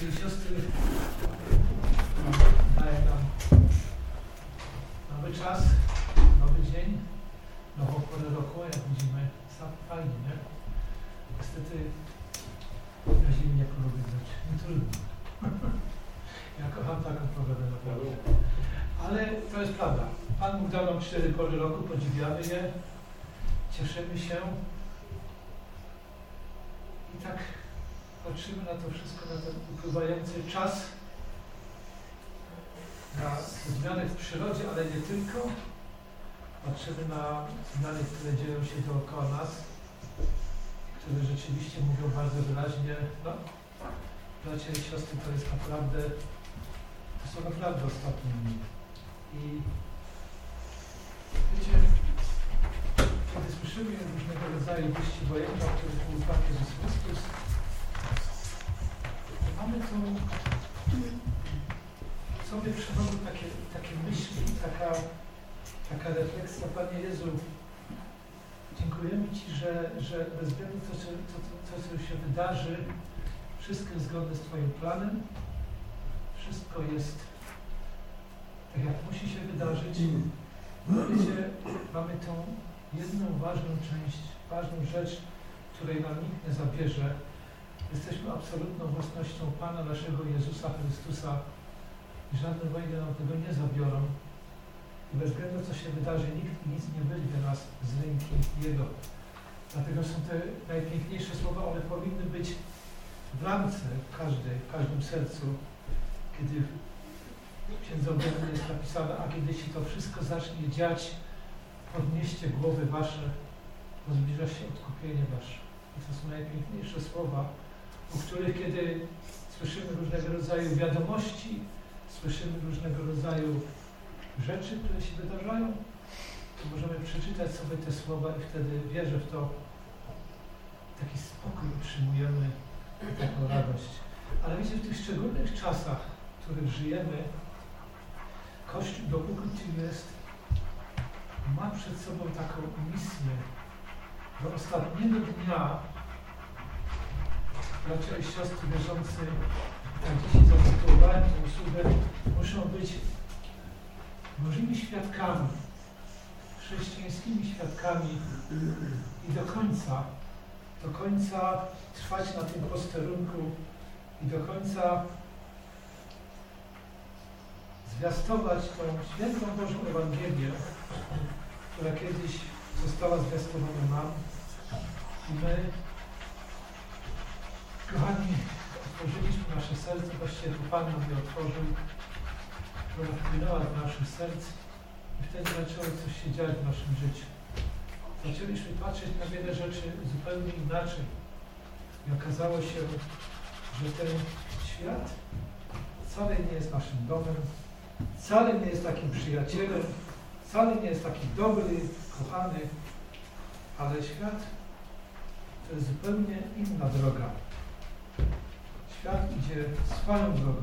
bracia i siostry, daje nam nowy czas, nowy dzień, nową porę roku, jak widzimy, fajnie, nie? Niestety na zimie nie polubię rzeczy, nie trudno. Ja kocham taką pogodę naprawdę. Ale to jest prawda. Pan Bóg dał nam 4 pory roku, podziwiamy je, cieszymy się i tak patrzymy na to wszystko, na ten upływający czas, na zmiany w przyrodzie, ale nie tylko. Patrzymy na zmiany, które dzieją się dookoła nas, które rzeczywiście mówią bardzo wyraźnie, no, bracia i siostry, to jest naprawdę, to są naprawdę ostatnie dni. I wiecie, kiedy słyszymy różnego rodzaju wieści wojenne, o których mówił Pan Jezus Chrystus, mamy tu sobie przychodzą takie myśli, taka refleksja. Panie Jezu, dziękujemy Ci, że bez względu na to, co się wydarzy, wszystko jest zgodne z Twoim planem, wszystko jest tak, jak musi się wydarzyć. Wiecie, mamy tą jedną ważną część, ważną rzecz, której nam nikt nie zabierze. Jesteśmy absolutną własnością Pana naszego Jezusa Chrystusa i żadne wojny nam tego nie zabiorą. I bez względu co się wydarzy, nikt i nic nie wyrwie nas z ręki Jego. Dlatego są te najpiękniejsze słowa, one powinny być w ramce w każdym sercu, kiedy w Księdze Objawienia jest napisane, a kiedy się to wszystko zacznie dziać, podnieście głowy wasze, bo zbliża się odkupienie wasze. I to są najpiękniejsze słowa, o których kiedy słyszymy różnego rodzaju wiadomości, słyszymy różnego rodzaju rzeczy, które się wydarzają, to możemy przeczytać sobie te słowa i wtedy wierzę w to, taki spokój otrzymujemy i taką radość. Ale wiecie, w tych szczególnych czasach, w których żyjemy, Kościół, dopóki tu jest, ma przed sobą taką misję. Do ostatniego dnia bracia i siostry wierzący, jak dzisiaj zatytułowałem tę usługę, muszą być Bożymi świadkami, chrześcijańskimi świadkami i do końca trwać na tym posterunku i do końca zwiastować tą świętą Bożą Ewangelię, która kiedyś została zwiastowana nam. I my, kochani, otworzyliśmy nasze serce, właściwie tu Pan nam je otworzył, która wpłynęła do naszych serc i wtedy zaczęło coś się dziać w naszym życiu. Zaczęliśmy patrzeć na wiele rzeczy zupełnie inaczej i okazało się, że ten świat wcale nie jest naszym domem, wcale nie jest takim przyjacielem, wcale nie jest taki dobry, kochany, ale świat to jest zupełnie inna droga. Świat idzie swoją drogą.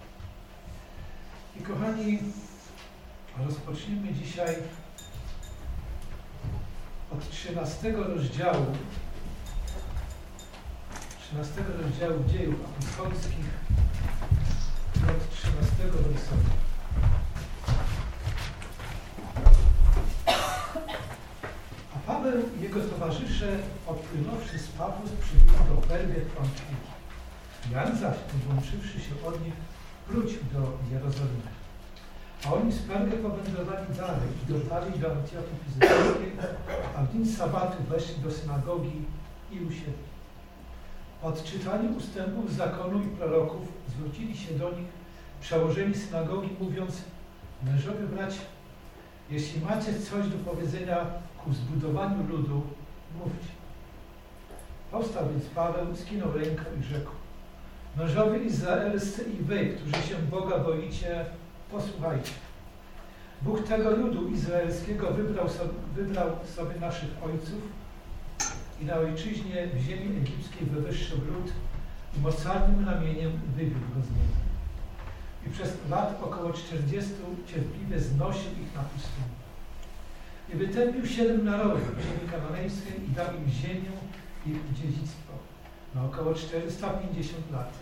I kochani, rozpoczniemy dzisiaj od 13 rozdziału Dziejów Apostolskich od 13 wersetu. A Paweł i jego towarzysze, odpłynąwszy z Pafos, przybyli do Pergę w Pamfilii. Jan zaś, odłączywszy się od nich, wrócił do Jerozolimy. A oni z Pergę powędrowali dalej i dotarli do Antiochii Pizyjskiej, a w dzień sabatu weszli do synagogi i usiedli. Po odczytaniu ustępów zakonu i proroków zwrócili się do nich przełożeni synagogi, mówiąc: mężowie bracia, jeśli macie coś do powiedzenia ku zbudowaniu ludu, mówcie. Powstał więc Paweł, skinął rękę i rzekł: mężowie izraelscy i wy, którzy się Boga boicie, posłuchajcie. Bóg tego ludu izraelskiego wybrał sobie naszych ojców i na ojczyźnie w ziemi egipskiej wywyższył lud i mocarnym ramieniem wywiódł go z niego. I przez lat około 40 cierpliwie znosił ich na pustyni. I wytępił 7 narodów w ziemi kananejskiej i dał im ziemię i ich dziedzictwo na około 450 lat.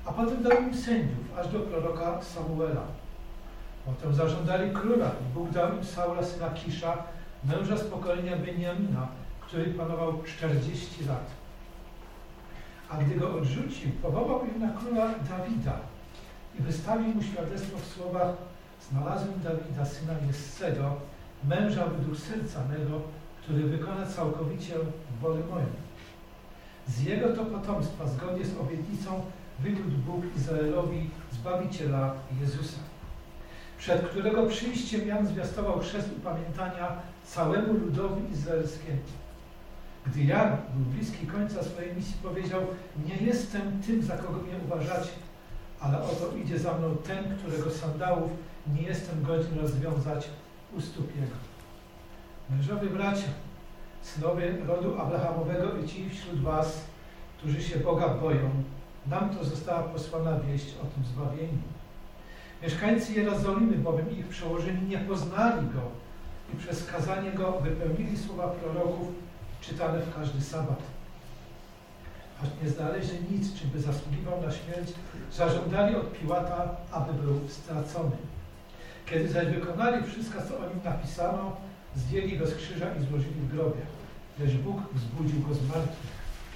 a potem dał im sędziów, aż do proroka Samuela. Potem zażądali króla i Bóg dał im Saula, syna Kisza, męża z pokolenia Beniamina, który panował 40 lat. A gdy go odrzucił, powołał ich na króla Dawida i wystawił mu świadectwo w słowach: znalazłem Dawida, syna Jessego, męża według serca mego, który wykona całkowicie wolę moją. Z jego to potomstwa, zgodnie z obietnicą, wywiódł Bóg Izraelowi Zbawiciela Jezusa, przed którego przyjściem Jan zwiastował chrzest upamiętania całemu ludowi izraelskiemu. Gdy Jan był bliski końca swojej misji, powiedział: nie jestem tym, za kogo mnie uważacie, ale oto idzie za mną ten, którego sandałów nie jestem godzien rozwiązać u stóp jego. Mężowie bracia, synowie rodu Abrahamowego i ci wśród was, którzy się Boga boją, nam to została posłana wieść o tym zbawieniu. Mieszkańcy Jerozolimy, bowiem ich przełożeni nie poznali Go i przez kazanie Go wypełnili słowa proroków czytane w każdy sabat. Choć nie znaleźli nic, czym by zasługiwał na śmierć, zażądali od Piłata, aby był stracony. Kiedy zaś wykonali wszystko, co o nim napisano, zdjęli go z krzyża i złożyli w grobie, lecz Bóg wzbudził go z martwych.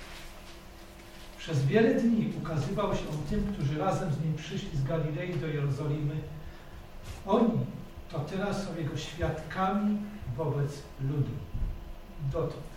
Przez wiele dni ukazywał się on tym, którzy razem z nim przyszli z Galilei do Jerozolimy. Oni to teraz są jego świadkami wobec ludu. Dotąd.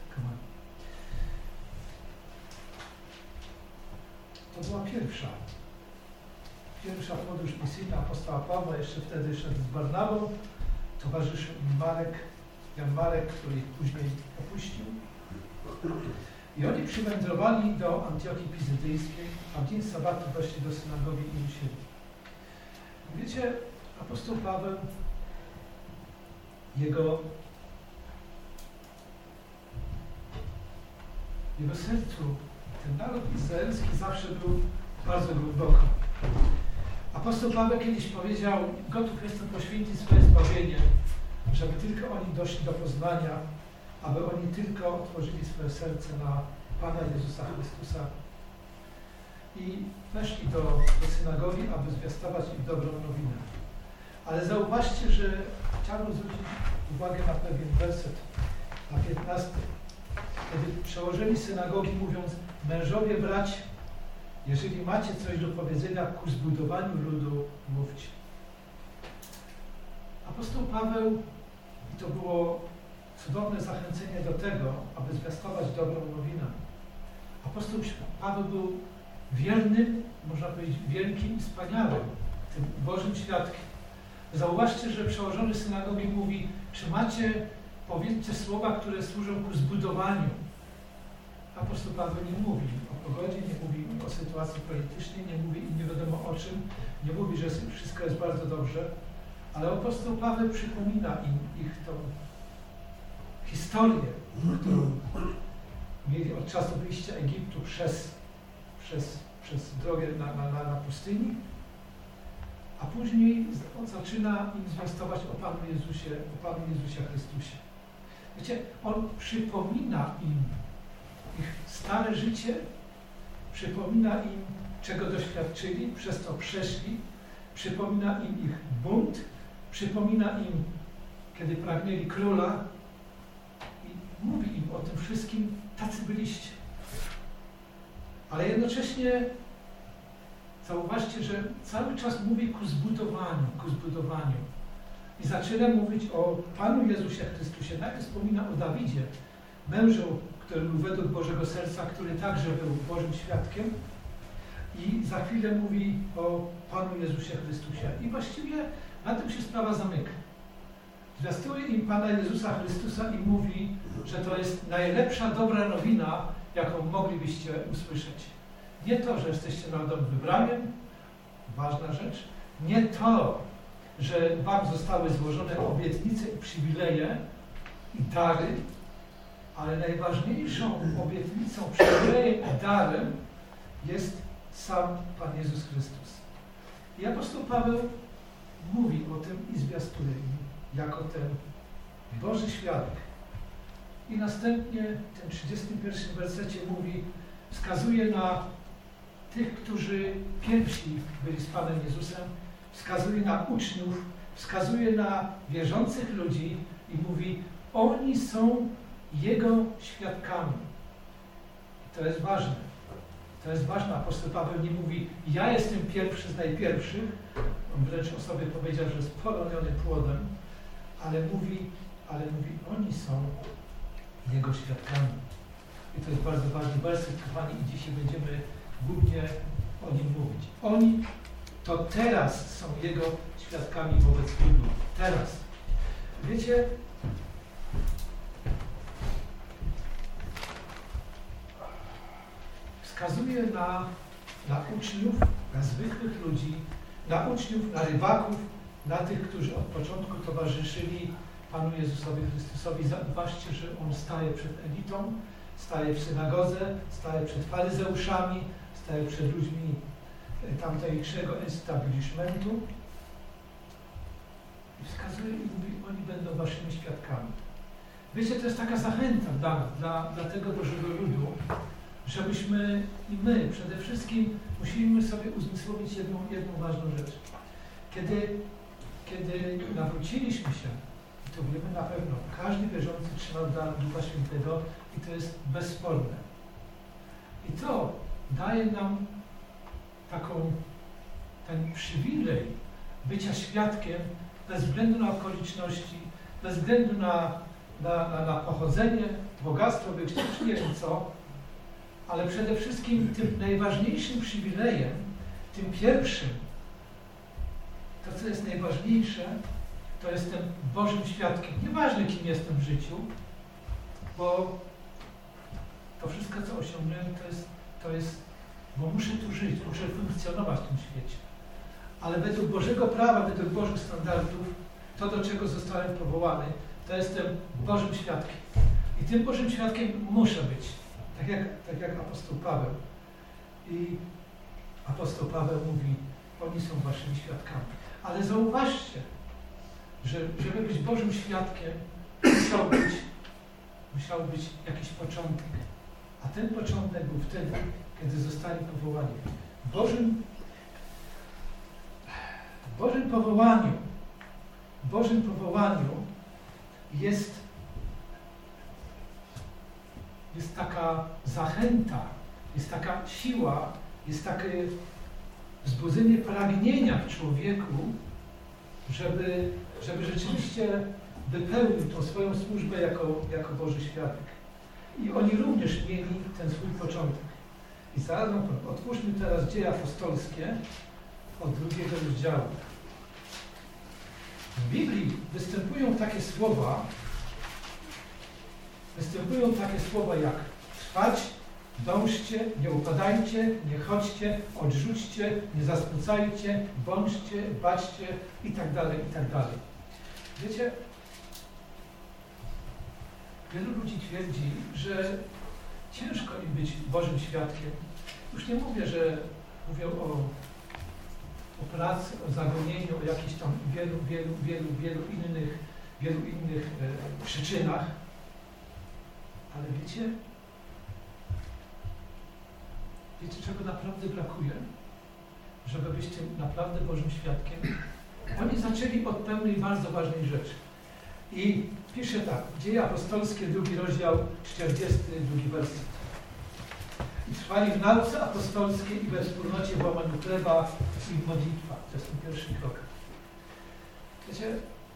To była pierwsza podróż misyjna apostoła Pawła, jeszcze wtedy szedł z Barnabą, towarzyszył Jan Marek, który ich później opuścił. I oni przywędrowali do Antiochii Pizydyjskiej, a w dzień sabatu weszli do synagogi i usiedli. Wiecie, apostoł Paweł, jego sercu ten naród izraelski zawsze był bardzo głęboko. Apostoł Paweł kiedyś powiedział: gotów jestem poświęcić swoje zbawienie, żeby tylko oni doszli do poznania, aby oni tylko otworzyli swoje serce na Pana Jezusa Chrystusa i weszli do synagogi, aby zwiastować im dobrą nowinę. Ale zauważcie, że chciałbym zwrócić uwagę na pewien werset, na 15. Kiedy przełożyli synagogi, mówiąc: mężowie bracia, jeżeli macie coś do powiedzenia ku zbudowaniu ludu, mówcie. Apostoł Paweł, i to było cudowne zachęcenie do tego, aby zwiastować dobrą nowinę. Apostoł Paweł był wiernym, można powiedzieć, wielkim i wspaniałym, tym Bożym świadkiem. Zauważcie, że przełożony synagogi mówi: czy macie, powiedzcie słowa, które służą ku zbudowaniu. Apostoł Paweł nie mówi o pogodzie, nie mówi o sytuacji politycznej, nie mówi nie wiadomo o czym, nie mówi, że wszystko jest bardzo dobrze, ale apostoł Paweł przypomina im ich tą historię, którą mieli od czasu wyjścia Egiptu przez drogę na pustyni, a później on zaczyna im zwiastować o Panu Jezusie Chrystusie. Wiecie, on przypomina im ich stare życie, przypomina im, czego doświadczyli, przez co przeszli, przypomina im ich bunt, przypomina im, kiedy pragnęli króla i mówi im o tym wszystkim, tacy byliście. Ale jednocześnie zauważcie, że cały czas mówi ku zbudowaniu. I zaczyna mówić o Panu Jezusie Chrystusie. Najpierw wspomina o Dawidzie, mężu, który był według Bożego serca, który także był Bożym świadkiem. I za chwilę mówi o Panu Jezusie Chrystusie. I właściwie na tym się sprawa zamyka. Zwiastuje im Pana Jezusa Chrystusa i mówi, że to jest najlepsza, dobra nowina, jaką moglibyście usłyszeć. Nie to, że jesteście narodem wybranym, ważna rzecz. Nie to, że wam zostały złożone obietnice i przywileje i dary, ale najważniejszą obietnicą, przywilejem i darem jest sam Pan Jezus Chrystus. I apostoł Paweł mówi o tym i zwiastuje im jako ten Boży świadek. I następnie w tym 31 wersecie mówi, wskazuje na tych, którzy pierwsi byli z Panem Jezusem, wskazuje na uczniów, wskazuje na wierzących ludzi i mówi, oni są Jego świadkami. I to jest ważne. To jest ważne. Apostoł Paweł nie mówi, ja jestem pierwszy z najpierwszych, on wręcz o sobie powiedział, że jest polonionym płodem, ale mówi, oni są Jego świadkami. I to jest bardzo ważny werset, kochani, i dzisiaj będziemy głównie o nim mówić. Oni to teraz są Jego świadkami wobec ludu. Teraz. Wiecie, wskazuje na uczniów, na zwykłych ludzi, na uczniów, na rybaków, na tych, którzy od początku towarzyszyli Panu Jezusowi Chrystusowi. Zauważcie, że On staje przed elitą, staje w synagodze, staje przed faryzeuszami, staje przed ludźmi tamtejszego establishmentu i wskazuje i mówi, oni będą waszymi świadkami. Wiecie, to jest taka zachęta dla tego Bożego ludu, żebyśmy i my przede wszystkim musimy sobie uzmysłowić jedną ważną rzecz. Kiedy nawróciliśmy się, i to wiemy na pewno, każdy wierzący trzymał dar Ducha Świętego i to jest bezsporne. I to daje nam ten przywilej bycia świadkiem bez względu na okoliczności, bez względu na pochodzenie, bogactwo, wykształcenie, nie wiem co, ale przede wszystkim tym najważniejszym przywilejem, tym pierwszym, to co jest najważniejsze, to jestem Bożym świadkiem. Nieważne, kim jestem w życiu, bo to wszystko, co osiągnąłem, to jest, bo muszę tu żyć, muszę funkcjonować w tym świecie. Ale według Bożego prawa, według Bożych standardów, to, do czego zostałem powołany, to jestem Bożym świadkiem. I tym Bożym świadkiem muszę być. Tak jak apostoł Paweł. I apostoł Paweł mówi, oni są waszymi świadkami. Ale zauważcie, że żeby być Bożym świadkiem, musiał być jakiś początek. A ten początek był wtedy, kiedy zostali powołani. W Bożym powołaniu jest taka zachęta, jest taka siła, jest takie wzbudzenie pragnienia w człowieku, żeby rzeczywiście wypełnił tą swoją służbę jako Boży świadek. I oni również mieli ten swój początek. I zaraz otwórzmy teraz Dzieje Apostolskie od 2 rozdziału. W Biblii występują takie słowa jak trwać, dążcie, nie upadajcie, nie chodźcie, odrzućcie, nie zasmucajcie, bądźcie, baczcie i tak dalej, i tak dalej. Wiecie, wielu ludzi twierdzi, że ciężko im być Bożym świadkiem. Już nie mówię, że mówią o pracy, o zagonieniu, o jakichś tam wielu innych przyczynach. Ale wiecie, czego naprawdę brakuje, żeby być tym naprawdę Bożym świadkiem? Oni zaczęli od pewnej bardzo ważnej rzeczy. I pisze tak, Dzieje Apostolskie, 2 rozdział, 42 werset. I trwali w nauce apostolskiej i we wspólnocie w łamaniu chleba i w modlitwach. To jest ten pierwszy krok. Wiecie,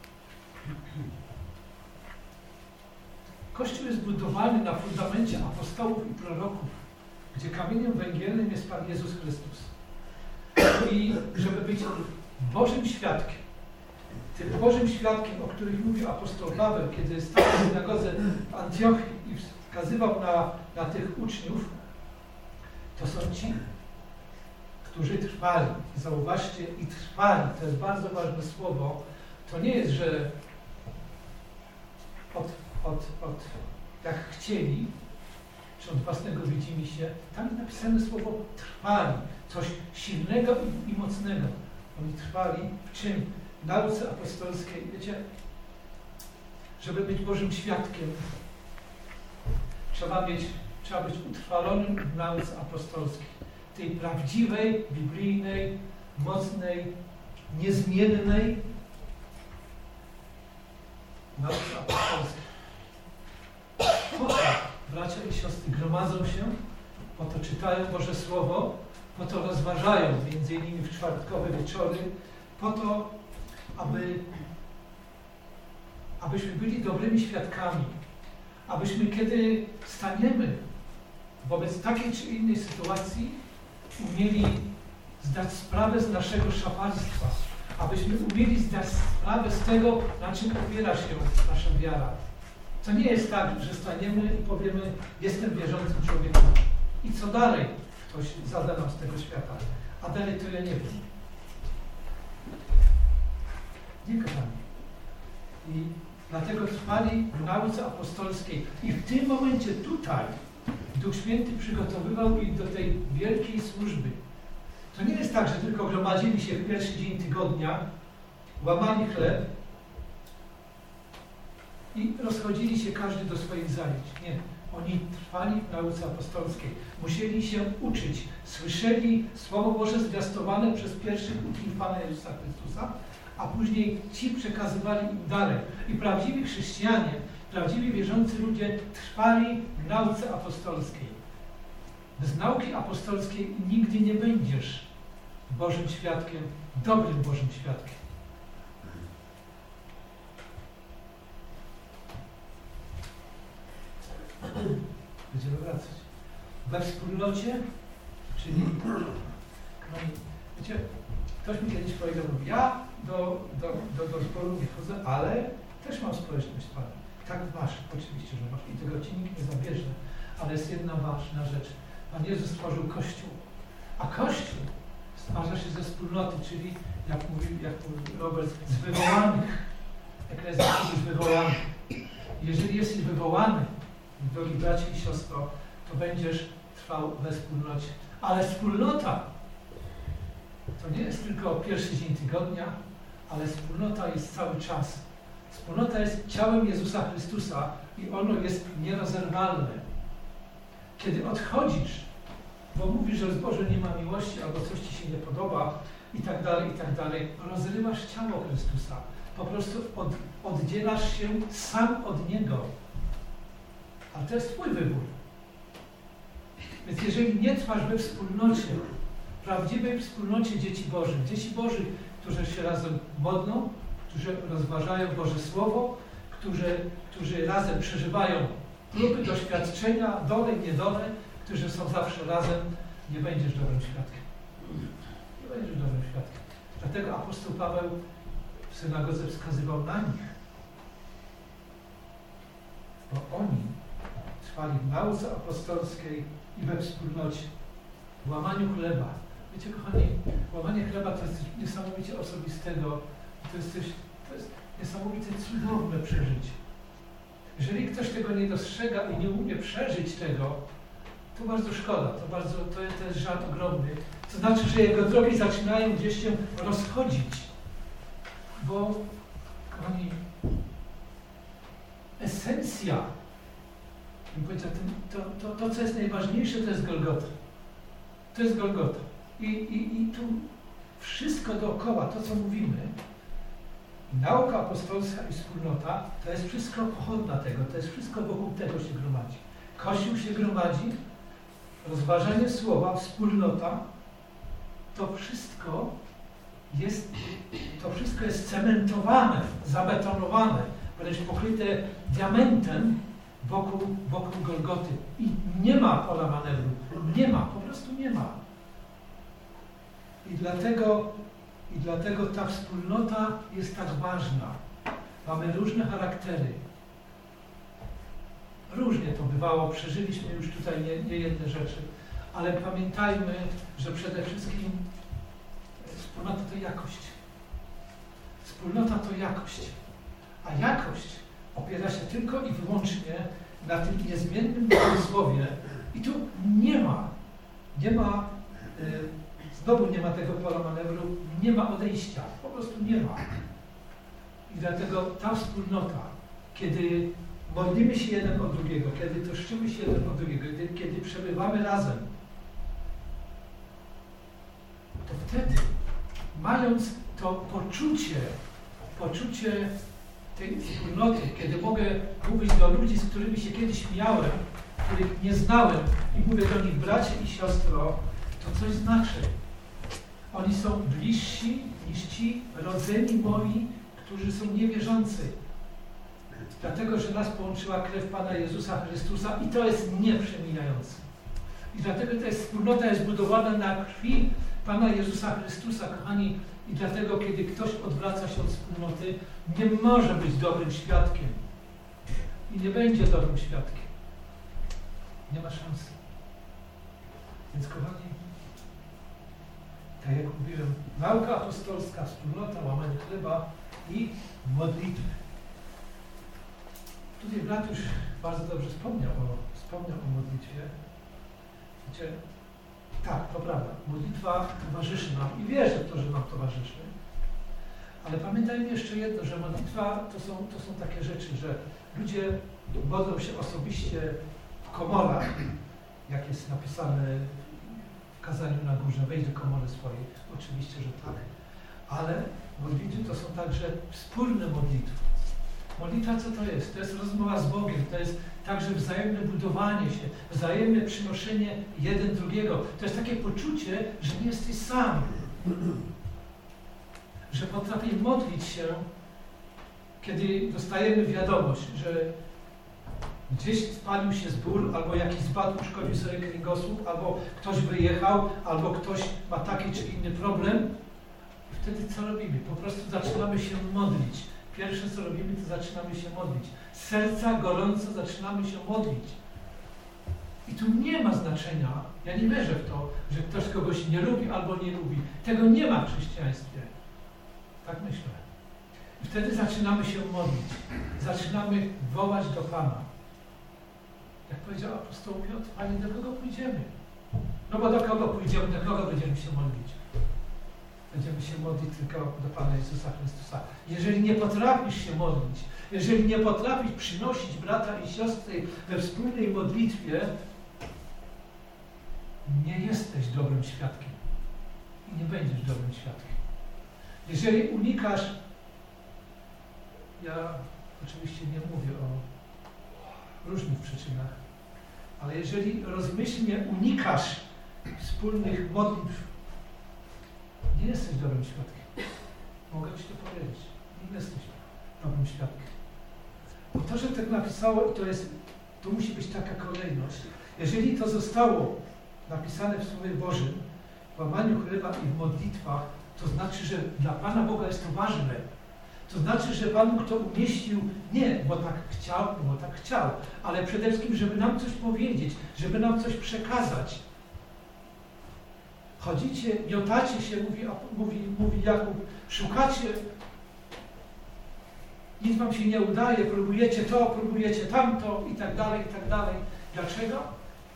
Kościół jest budowany na fundamencie apostołów i proroków, gdzie kamieniem węgielnym jest Pan Jezus Chrystus. I żeby być Bożym świadkiem, tym Bożym świadkiem, o których mówił apostoł Paweł, kiedy stał w synagodze w Antiochii i wskazywał na tych uczniów, to są ci, którzy trwali. Zauważcie, i trwali, to jest bardzo ważne słowo. To nie jest, że jak chcieli, czy od własnego widzimisię, tam jest napisane słowo trwali, coś silnego i mocnego. Oni trwali w czym? W nauce apostolskiej. Wiecie, żeby być Bożym świadkiem, trzeba być utrwalonym w nauce apostolskiej. tej prawdziwej, biblijnej, mocnej, niezmiennej nauce apostolskiej. Po to bracia i siostry gromadzą się, po to czytają Boże Słowo, po to rozważają, między innymi w czwartkowe wieczory, po to, abyśmy byli dobrymi świadkami, abyśmy kiedy staniemy wobec takiej czy innej sytuacji, umieli zdać sprawę z naszego szafarstwa, abyśmy umieli zdać sprawę z tego, na czym opiera się nasza wiara. To nie jest tak, że staniemy i powiemy, jestem wierzącym człowiekiem. I co dalej? Ktoś zada nam z tego świata. A dalej to ja nie wiem. Nie, kochani. I dlatego trwali w nauce apostolskiej. I w tym momencie tutaj Duch Święty przygotowywał ich do tej wielkiej służby. To nie jest tak, że tylko gromadzili się w pierwszy dzień tygodnia, łamali chleb i rozchodzili się każdy do swoich zajęć. Nie. Oni trwali w nauce apostolskiej. Musieli się uczyć. Słyszeli Słowo Boże zwiastowane przez pierwszych uczniów Pana Jezusa Chrystusa, a później ci przekazywali im dalej. I prawdziwi chrześcijanie, prawdziwi wierzący ludzie trwali w nauce apostolskiej. Bez nauki apostolskiej nigdy nie będziesz Bożym świadkiem, dobrym Bożym świadkiem. Będziemy wracać. We wspólnocie, czyli wiecie, ktoś mi kiedyś powiedział, ja do zboru nie chodzę, ale też mam społeczność z Panem. Tak masz, oczywiście, że masz i tego ci nikt nie zabierze, ale jest jedna ważna rzecz. Pan Jezus stworzył Kościół, a Kościół stwarza się ze wspólnoty, czyli jak mówił Robert, z wywołanych. Eklezjastyków wywołanych. Jeżeli jesteś wywołany, drogi bracie i siostro, to będziesz trwał we wspólnocie. Ale wspólnota to nie jest tylko pierwszy dzień tygodnia, ale wspólnota jest cały czas. Wspólnota jest ciałem Jezusa Chrystusa i ono jest nierozerwalne. Kiedy odchodzisz, bo mówisz, że w zborze nie ma miłości albo coś ci się nie podoba i tak dalej, rozrywasz ciało Chrystusa. Po prostu oddzielasz się sam od Niego. Ale to jest twój wybór. Więc jeżeli nie trwasz we wspólnocie, prawdziwej wspólnocie dzieci Bożych, którzy się razem modlą, którzy rozważają Boże Słowo, którzy razem przeżywają próby, doświadczenia, dole i niedole, którzy są zawsze razem, nie będziesz dobrym świadkiem. Nie będziesz dobrym świadkiem. Dlatego apostoł Paweł w synagodze wskazywał na nich. Bo oni trwali w nauce apostolskiej i we wspólnocie, w łamaniu chleba. Wiecie, kochani, łamanie chleba to jest coś niesamowicie osobistego, to jest niesamowite, cudowne przeżycie. Jeżeli ktoś tego nie dostrzega i nie umie przeżyć tego, to bardzo szkoda, to jest żal ogromny. To znaczy, że jego drogi zaczynają gdzieś się rozchodzić, bo, kochani, esencja, to co jest najważniejsze, to jest Golgota. To jest Golgota. I tu wszystko dookoła, to co mówimy, nauka apostolska i wspólnota, to jest wszystko pochodna tego, to jest wszystko wokół tego się gromadzi. Kościół się gromadzi, rozważanie słowa, wspólnota, to wszystko jest cementowane, zabetonowane, wręcz pokryte diamentem wokół Golgoty. I nie ma pola manewru. Nie ma, po prostu nie ma. I dlatego ta wspólnota jest tak ważna. Mamy różne charaktery. Różnie to bywało, przeżyliśmy już tutaj nie jedne rzeczy, ale pamiętajmy, że przede wszystkim wspólnota to jakość. Wspólnota to jakość. A jakość opiera się tylko i wyłącznie na tym niezmiennym słowie. I tu znowu nie ma tego pola manewru, nie ma odejścia, po prostu nie ma. I dlatego ta wspólnota, kiedy modlimy się jeden od drugiego, kiedy troszczymy się jeden od drugiego, kiedy przebywamy razem, to wtedy, mając to poczucie tej wspólnoty, kiedy mogę mówić do ludzi, z którymi się kiedyś miałem, których nie znałem i mówię do nich bracie i siostro, to coś znaczy. Oni są bliżsi niż ci rodzeni moi, którzy są niewierzący. Dlatego, że nas połączyła krew Pana Jezusa Chrystusa i to jest nieprzemijające. I dlatego ta wspólnota jest budowana na krwi Pana Jezusa Chrystusa, kochani. I dlatego, kiedy ktoś odwraca się od wspólnoty, nie może być dobrym świadkiem. I nie będzie dobrym świadkiem. Nie ma szansy. Więc, kochani, tak jak mówiłem, nauka apostolska, wspólnota, łamanie chleba i modlitwy. Tutaj brat już bardzo dobrze wspomniał o modlitwie. Wiecie, tak, to prawda, modlitwa towarzyszy nam i wierzę w to, że nam towarzyszy. Ale pamiętajmy jeszcze jedno, że modlitwa to są takie rzeczy, że ludzie modlą się osobiście w komorach, jak jest napisane w kazaniu na górze, wejdź do komory swojej. Oczywiście, że tak. Ale modlitwy to są także wspólne modlitwy. Modlitwa co to jest? To jest rozmowa z Bogiem, to jest także wzajemne budowanie się, wzajemne przynoszenie jeden drugiego. To jest takie poczucie, że nie jesteś sam. Że potrafię modlić się, kiedy dostajemy wiadomość, że gdzieś spalił się zbór, albo jakiś zbadł, uszkodził sobie kręgosłup, albo ktoś wyjechał, albo ktoś ma taki czy inny problem. I wtedy co robimy? Po prostu zaczynamy się modlić. Pierwsze co robimy, to zaczynamy się modlić. Z serca gorąco zaczynamy się modlić. I tu nie ma znaczenia, ja nie wierzę w to, że ktoś kogoś nie lubi albo nie lubi. Tego nie ma w chrześcijaństwie. Tak myślę. I wtedy zaczynamy się modlić. Zaczynamy wołać do Pana. Jak powiedział apostoł Piotr, Panie, do kogo pójdziemy? No bo do kogo pójdziemy, do kogo będziemy się modlić? Będziemy się modlić tylko do Pana Jezusa Chrystusa. Jeżeli nie potrafisz się modlić, jeżeli nie potrafisz przynosić brata i siostry we wspólnej modlitwie, nie jesteś dobrym świadkiem. I nie będziesz dobrym świadkiem. Jeżeli unikasz, ja oczywiście nie mówię o różnych przyczynach, ale jeżeli rozmyślnie unikasz wspólnych modlitw, nie jesteś dobrym świadkiem. Mogę Ci to powiedzieć. Nie jesteś dobrym świadkiem. Bo to, że tak napisało, to musi być taka kolejność. Jeżeli to zostało napisane w Słowie Bożym, w łamaniu chleba i w modlitwach, to znaczy, że dla Pana Boga jest to ważne. To znaczy, że Pan Bóg to umieścił nie, bo tak chciał, ale przede wszystkim, żeby nam coś powiedzieć, żeby nam coś przekazać. Chodzicie, miotacie się, mówi Jakub, szukacie, nic wam się nie udaje, próbujecie to, próbujecie tamto i tak dalej, i tak dalej. Dlaczego?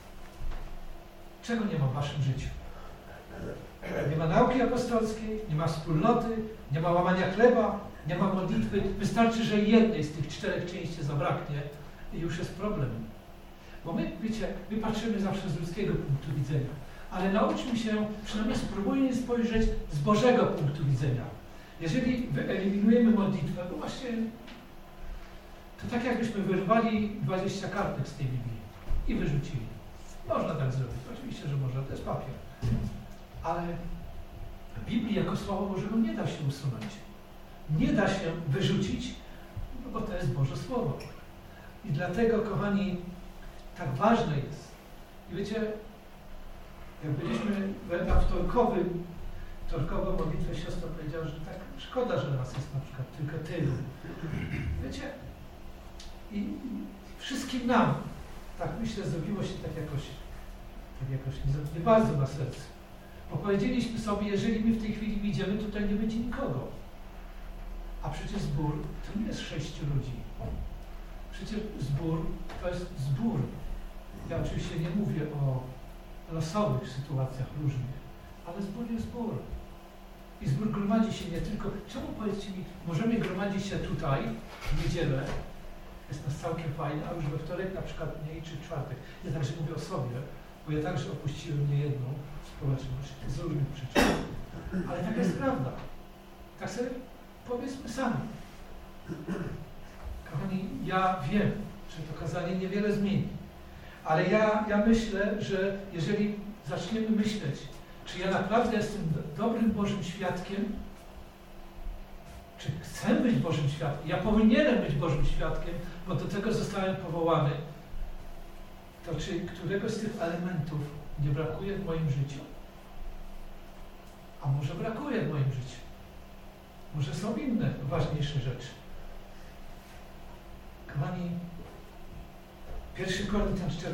Czego nie ma w waszym życiu? Nie ma nauki apostolskiej, nie ma wspólnoty, nie ma łamania chleba, nie ma modlitwy. Wystarczy, że jednej z tych 4 części zabraknie i już jest problem. Bo my, wiecie, my patrzymy zawsze z ludzkiego punktu widzenia. Ale nauczmy się, przynajmniej spróbujmy spojrzeć z Bożego punktu widzenia. Jeżeli wyeliminujemy modlitwę, no właśnie, to tak jakbyśmy wyrwali 20 kartek z tej Biblii i wyrzucili. Można tak zrobić, oczywiście, że można, to jest papier. Ale Biblii jako Słowo Bożego nie da się usunąć. Nie da się wyrzucić, no bo to jest Boże Słowo. I dlatego, kochani, tak ważne jest. I wiecie, jak byliśmy na wtorkową modlitwę, siostra powiedziała, że tak szkoda, że nas jest na przykład tylko tylu. Wiecie, i wszystkim nam, tak myślę, zrobiło się tak jakoś nie bardzo na sercu. Bo powiedzieliśmy sobie, jeżeli my w tej chwili idziemy, tutaj nie będzie nikogo. A przecież zbór to nie jest 6 ludzi. Przecież zbór to jest zbór. Ja oczywiście nie mówię o losowych sytuacjach różnych, ale zbór jest zbór. I zbór gromadzi się nie tylko... Czemu, powiedzcie mi, możemy gromadzić się tutaj w niedzielę, jest nas całkiem fajnie, a już we wtorek na przykład nie, czy czwartek. Ja także mówię o sobie, bo ja także opuściłem niejedną społeczność z różnych przyczyn. Ale taka jest prawda. Tak sobie powiedzmy sami. Kochani, ja wiem, że to kazanie niewiele zmieni. Ale ja myślę, że jeżeli zaczniemy myśleć, czy ja naprawdę jestem dobrym Bożym świadkiem, czy chcę być Bożym świadkiem, ja powinienem być Bożym świadkiem, bo do tego zostałem powołany, to czy któregoś z tych elementów nie brakuje w moim życiu? A może brakuje w moim życiu? Może są inne, ważniejsze rzeczy. Kochani, 1 Koryntian 14:1.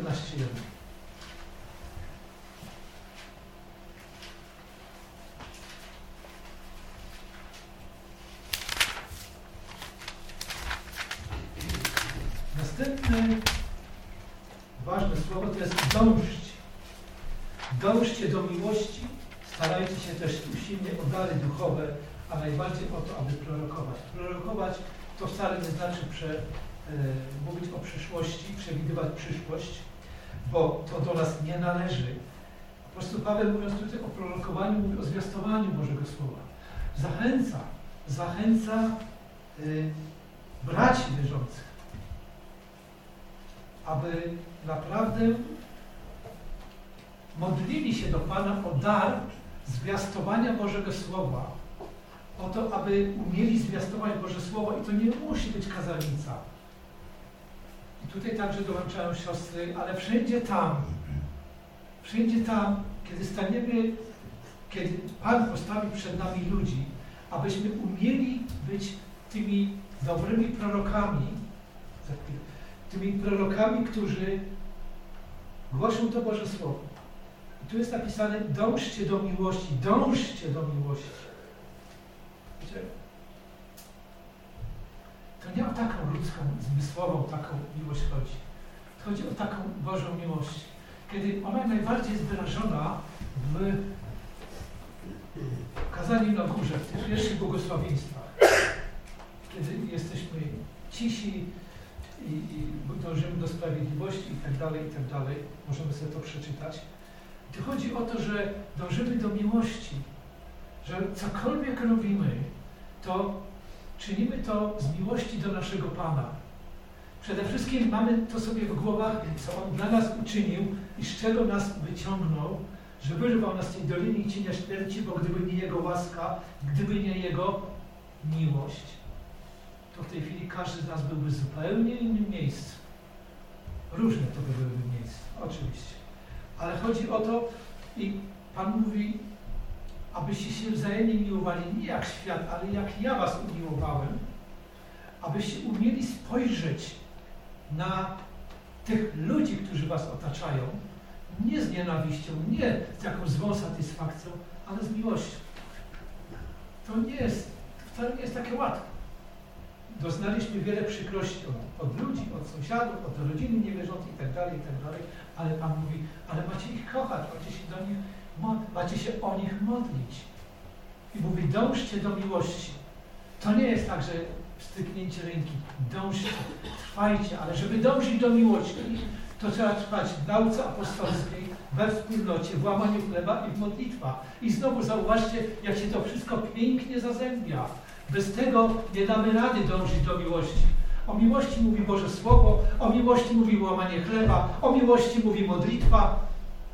Następne ważne słowo to jest dążcie. Dążcie do miłości, starajcie się też usilnie o dary duchowe, a najbardziej o to, aby prorokować. Prorokować to wcale nie znaczy mówić o przyszłości, przewidywać przyszłość, bo to do nas nie należy. Apostoł Paweł, mówiąc tutaj o prorokowaniu, mówi o zwiastowaniu Bożego Słowa. Zachęca braci wierzących, aby naprawdę modlili się do Pana o dar zwiastowania Bożego Słowa, o to, aby umieli zwiastować Boże Słowo i to nie musi być kazanica. I tutaj także dołączają siostry, ale wszędzie tam, kiedy Pan postawi przed nami ludzi, abyśmy umieli być tymi dobrymi prorokami, którzy głoszą to Boże Słowo. I tu jest napisane, dążcie do miłości, dążcie do miłości. Wiecie, to nie o taką ludzką, zmysłową taką miłość chodzi. Chodzi o taką Bożą miłość. Kiedy ona najbardziej jest wyrażona w kazaniu na górze, w tych pierwszych błogosławieństwach. Kiedy jesteśmy cisi i dążymy do sprawiedliwości i tak dalej, możemy sobie to przeczytać. Tu chodzi o to, że dążymy do miłości, że cokolwiek robimy, to czynimy to z miłości do naszego Pana. Przede wszystkim mamy to sobie w głowach, co On dla nas uczynił i z czego nas wyciągnął, że wyrwał nas z tej doliny cienia śmierci, bo gdyby nie Jego łaska, gdyby nie Jego miłość, to w tej chwili każdy z nas byłby w zupełnie innym miejscu. Różne to byłyby miejsca, oczywiście. Ale chodzi o to, i Pan mówi, abyście się wzajemnie miłowali nie jak świat, ale jak ja was umiłowałem, abyście umieli spojrzeć na tych ludzi, którzy was otaczają, nie z nienawiścią, nie z jakąś złą satysfakcją, ale z miłością. To wcale nie jest takie łatwe. Doznaliśmy wiele przykrości od ludzi, od sąsiadów, od rodziny niewierzących itd., ale Pan mówi, ale macie ich kochać, macie się o nich modlić. I mówi, dążcie do miłości. To nie jest tak, że styknięcie ręki. Dążcie, trwajcie, ale żeby dążyć do miłości, to trzeba trwać w nauce apostolskiej, we wspólnocie, w łamaniu chleba i w modlitwach. I znowu zauważcie, jak się to wszystko pięknie zazębia. Bez tego nie damy rady dążyć do miłości. O miłości mówi Boże Słowo, o miłości mówi łamanie chleba, o miłości mówi modlitwa,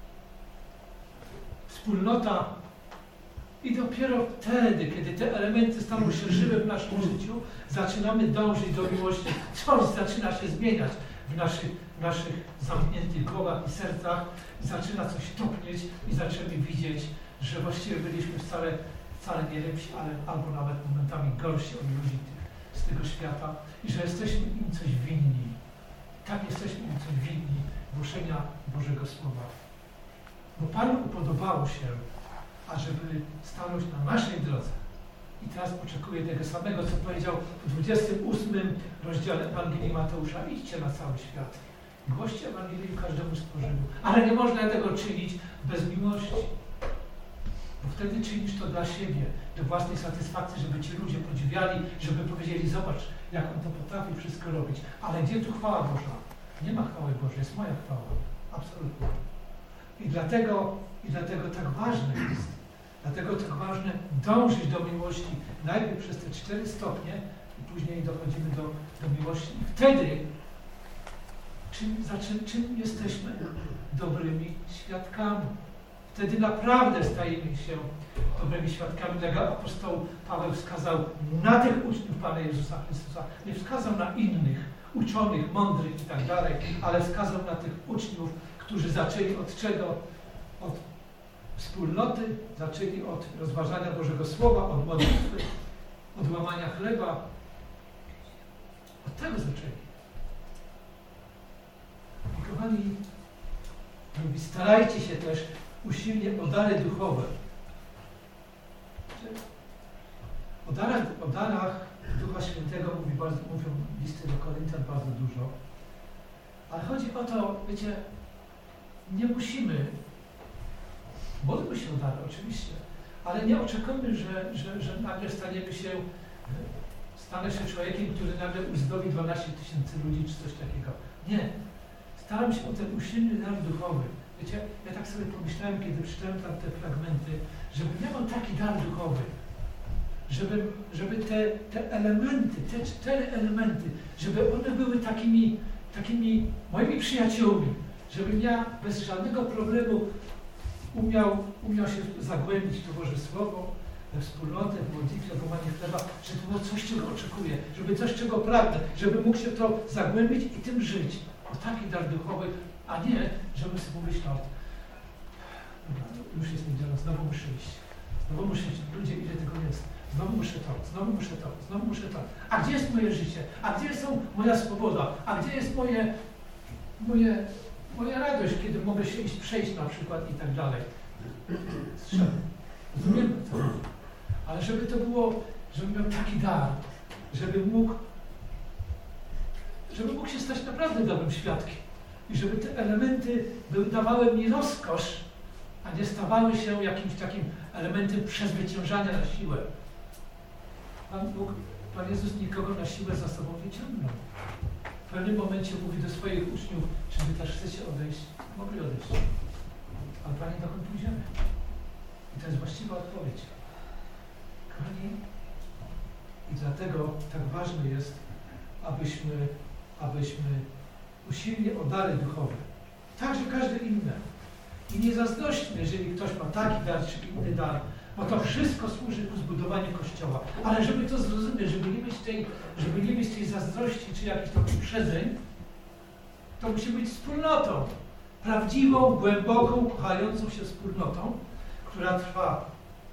wspólnota. I dopiero wtedy, kiedy te elementy staną się żywe w naszym życiu, zaczynamy dążyć do miłości. Coś zaczyna się zmieniać w naszych zamkniętych głowach i sercach. Zaczyna coś topnieć i zaczynamy widzieć, że właściwie byliśmy wcale nie lepsi, ale albo nawet momentami gorsi od ludzi z tego świata i że jesteśmy im coś winni. Tak, jesteśmy im coś winni głoszenia Bożego Słowa. Bo Panu upodobało się, ażeby stanąć na naszej drodze. I teraz oczekuję tego samego, co powiedział w 28 rozdziale Ewangelii Mateusza. Idźcie na cały świat. Głoście Ewangelię każdemu stworzeniu. Ale nie można tego czynić bez miłości. Bo wtedy czynisz to dla siebie, do własnej satysfakcji, żeby ci ludzie podziwiali, żeby powiedzieli, zobacz, jak on to potrafi wszystko robić. Ale gdzie tu chwała Boża? Nie ma chwały Bożej, jest moja chwała. Absolutnie. I dlatego tak ważne jest, Dlatego tak ważne dążyć do miłości najpierw przez te 4 stopnie i później dochodzimy do miłości. I wtedy czym jesteśmy? Dobrymi świadkami. Wtedy naprawdę stajemy się dobrymi świadkami. Jak apostoł Paweł wskazał na tych uczniów Pana Jezusa Chrystusa, nie wskazał na innych, uczonych, mądrych i tak dalej, ale wskazał na tych uczniów, którzy zaczęli od czego? Od wspólnoty, zaczęli od rozważania Bożego Słowa, od modlitwy, od łamania chleba. Od tego zaczęli. I kochani, mówi, starajcie się też usilnie o dary duchowe. O darach Ducha Świętego mówią listy do Koryntian bardzo dużo. Ale chodzi o to, wiecie, nie musimy, modlmy się o dary oczywiście, ale nie oczekujmy, że nagle stanę się człowiekiem, który nagle uzdrowi 12 000 ludzi czy coś takiego. Nie. Staram się o ten usilny dar duchowy. Wiecie, ja tak sobie pomyślałem, kiedy przeczytałem tam te fragmenty, żebym miał taki dar duchowy, żeby te elementy, te 4 elementy, żeby one były takimi moimi przyjaciółmi, żebym ja bez żadnego problemu umiał się zagłębić w to Boże Słowo, we wspólnotę, w modlitwę, w łamanie chleba, żeby to było coś, czego oczekuję, żeby coś, czego pragnę, żeby mógł się to zagłębić i tym żyć. O taki dar duchowy, a nie, żebym sobie pomyślał, już jest niedziela, znowu muszę iść, znowu muszę iść, ludzie, ile tego jest, znowu muszę to, znowu muszę to, znowu muszę to. A gdzie jest moje życie? A gdzie jest moja swoboda? A gdzie jest moja radość, kiedy mogę się iść przejść na przykład i tak dalej? Rozumiemy to. Ale żeby to było, żebym miał taki dar, żebym mógł się stać naprawdę dobrym świadkiem. I żeby te elementy dawały mi rozkosz, a nie stawały się jakimś takim elementem przezwyciężania na siłę. Pan Jezus nikogo na siłę za sobą nie ciągnął. W pewnym momencie mówi do swoich uczniów, czy wy też chcecie odejść? Mogli odejść. Ale Panie, dokąd pójdziemy? I to jest właściwa odpowiedź. Kochani, i dlatego tak ważne jest, abyśmy usilnie o dary duchowe. Także każde inne. I nie zazdrośćmy, jeżeli ktoś ma taki dar czy inny dar, bo to wszystko służy ku zbudowaniu Kościoła. Ale żeby to zrozumieć, żeby nie mieć tej zazdrości czy jakichś tam uprzedzeń, to musi być wspólnotą. Prawdziwą, głęboką, kochającą się wspólnotą, która trwa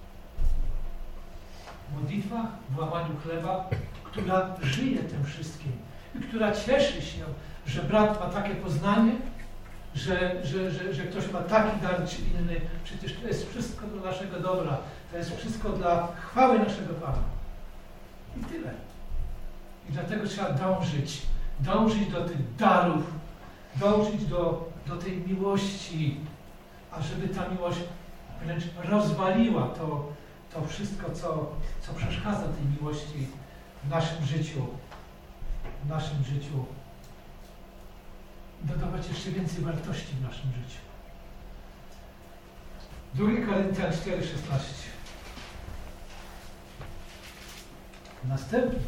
w modlitwach, w łamaniu chleba, która żyje tym wszystkim i która cieszy się, że brat ma takie poznanie, że ktoś ma taki dar czy inny. Przecież to jest wszystko dla naszego dobra. To jest wszystko dla chwały naszego Pana. I tyle. I dlatego trzeba dążyć do tych darów, dążyć do tej miłości, a żeby ta miłość wręcz rozwaliła to wszystko, co przeszkadza tej miłości w naszym życiu. Dodawać jeszcze więcej wartości w naszym życiu. 2 Koryntian 4,16. Następnie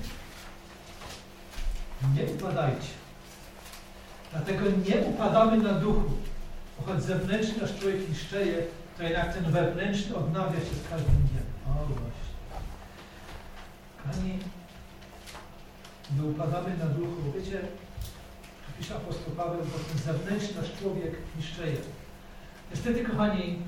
nie upadajcie. Dlatego nie upadamy na duchu. Bo choć zewnętrzny nasz człowiek niszczeje, to jednak ten wewnętrzny odnawia się z każdym dniem. O właśnie. Kochani, nie upadamy na duchu. Wiecie, pisze apostoł Paweł, bo ten zewnętrzny nasz człowiek niszczeje. Niestety, kochani,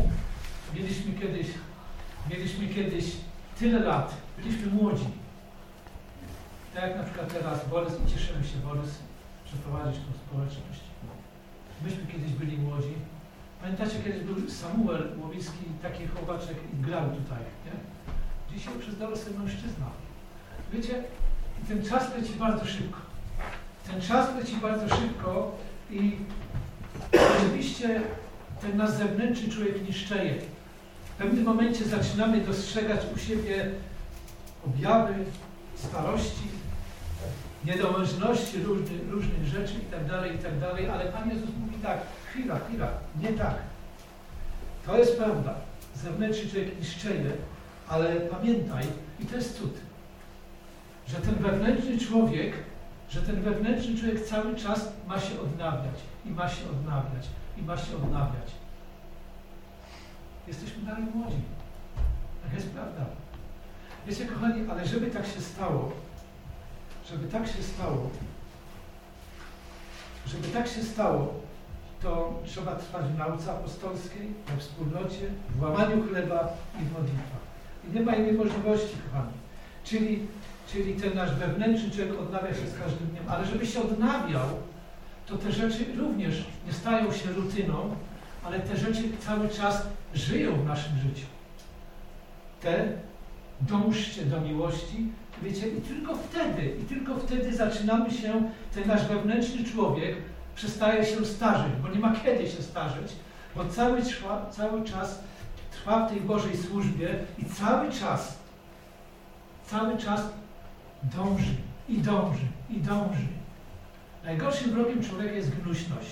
mieliśmy kiedyś tyle lat, byliśmy młodzi. Tak jak na przykład teraz Borys i cieszymy się, Borys, przeprowadzić tą społeczność. Myśmy kiedyś byli młodzi. Pamiętacie, kiedyś był Samuel Łowicki, taki chłopaczek i grał tutaj, nie? Dzisiaj przez dorosły mężczyzna. Wiecie, ten czas leci bardzo szybko. I oczywiście ten nasz zewnętrzny człowiek niszczeje. W pewnym momencie zaczynamy dostrzegać u siebie objawy starości, niedomężności różnych rzeczy itd., ale Pan Jezus mówi tak, chwila, nie tak. To jest prawda. zewnętrzny człowiek niszczeje, ale pamiętaj, i to jest cud, że ten wewnętrzny człowiek cały czas ma się odnawiać i ma się odnawiać i ma się odnawiać. Jesteśmy dalej młodzi. Tak jest prawda. Wiecie, kochani, ale żeby tak się stało, to trzeba trwać w nauce apostolskiej, we wspólnocie, w łamaniu chleba i w modlitwach. I nie ma innej możliwości, kochani. Czyli ten nasz wewnętrzny człowiek odnawia się z każdym dniem, ale żeby się odnawiał, to te rzeczy również nie stają się rutyną, ale te rzeczy cały czas żyją w naszym życiu. Dążcie do miłości, wiecie, i tylko wtedy zaczynamy się, ten nasz wewnętrzny człowiek przestaje się starzeć, bo nie ma kiedy się starzeć, bo cały czas trwa w tej Bożej służbie i cały czas dąży i dąży i dąży. Najgorszym wrogiem człowieka jest gnuśność.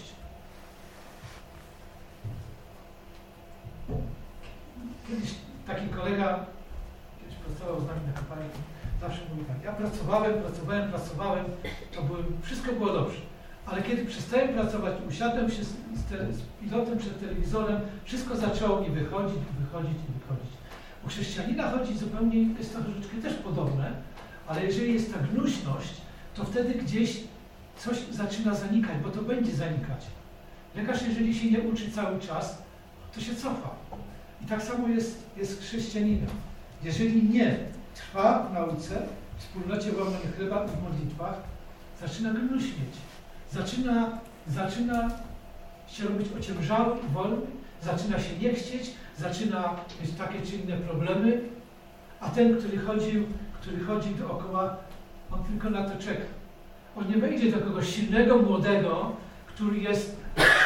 Kiedyś taki kolega, pracował z nami na kopalni, zawsze mówił tak, ja pracowałem, wszystko było dobrze. Ale kiedy przestałem pracować, usiadłem się z pilotem przed telewizorem, wszystko zaczęło mi wychodzić. U chrześcijanina chodzi zupełnie, jest to troszeczkę też podobne, ale jeżeli jest ta gnuśność, to wtedy gdzieś coś zaczyna zanikać, bo to będzie zanikać. Lekarz, jeżeli się nie uczy cały czas, to się cofa. I tak samo jest chrześcijaninem. Jeżeli nie trwa w nauce, w wspólnocie w łamaniu chleba i w modlitwach, zaczyna gnuśnieć. Zaczyna się robić ociężały, wolny, zaczyna się nie chcieć, zaczyna mieć takie czy inne problemy, a ten, który chodzi dookoła, on tylko na to czeka. On nie wejdzie do kogoś silnego, młodego, który jest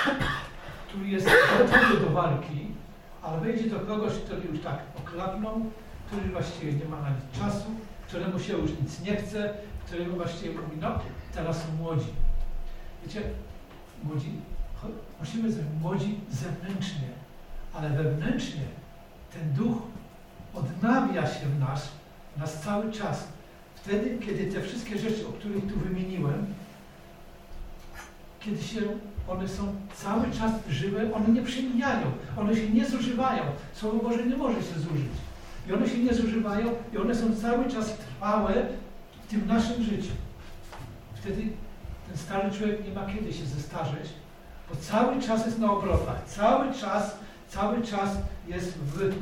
gotowy do walki, ale wejdzie do kogoś, który już tak oklapnął, który właściwie nie ma na nic czasu, któremu się już nic nie chce, któremu właściwie mówi, no, teraz są młodzi. Wiecie, musimy być młodzi zewnętrznie, ale wewnętrznie ten duch odnawia się w nas cały czas. Wtedy, kiedy te wszystkie rzeczy, o których tu wymieniłem, kiedy one są cały czas żywe, one nie przemijają, one się nie zużywają. Słowo Boże nie może się zużyć. I one się nie zużywają i one są cały czas trwałe w tym naszym życiu. Wtedy ten stary człowiek nie ma kiedy się zestarzeć, bo cały czas jest na obrotach, cały czas jest w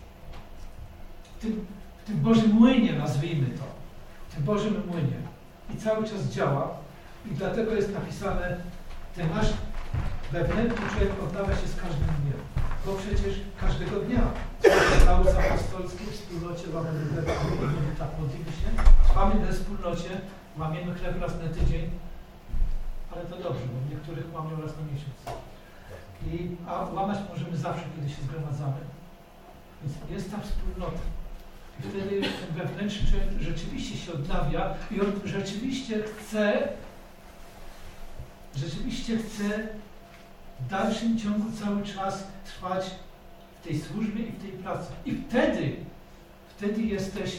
tym Bożym młynie, nazwijmy to, w tym Bożym młynie i cały czas działa i dlatego jest napisane, ten nasz wewnętrzny człowiek odnawia się z każdym dniem, bo przecież każdego dnia w nauce apostolskiej, w wspólnocie łamiemy chleb, tak modlimy się, trwamy we wspólnocie, łamiemy chleb raz na tydzień, ale to dobrze, bo niektórych łamią raz na miesiąc. A łamać możemy zawsze, kiedy się zgromadzamy. Więc jest ta wspólnota. I wtedy ten wewnętrzny człowiek rzeczywiście się odnawia i on rzeczywiście chce w dalszym ciągu cały czas trwać w tej służbie i w tej pracy. I wtedy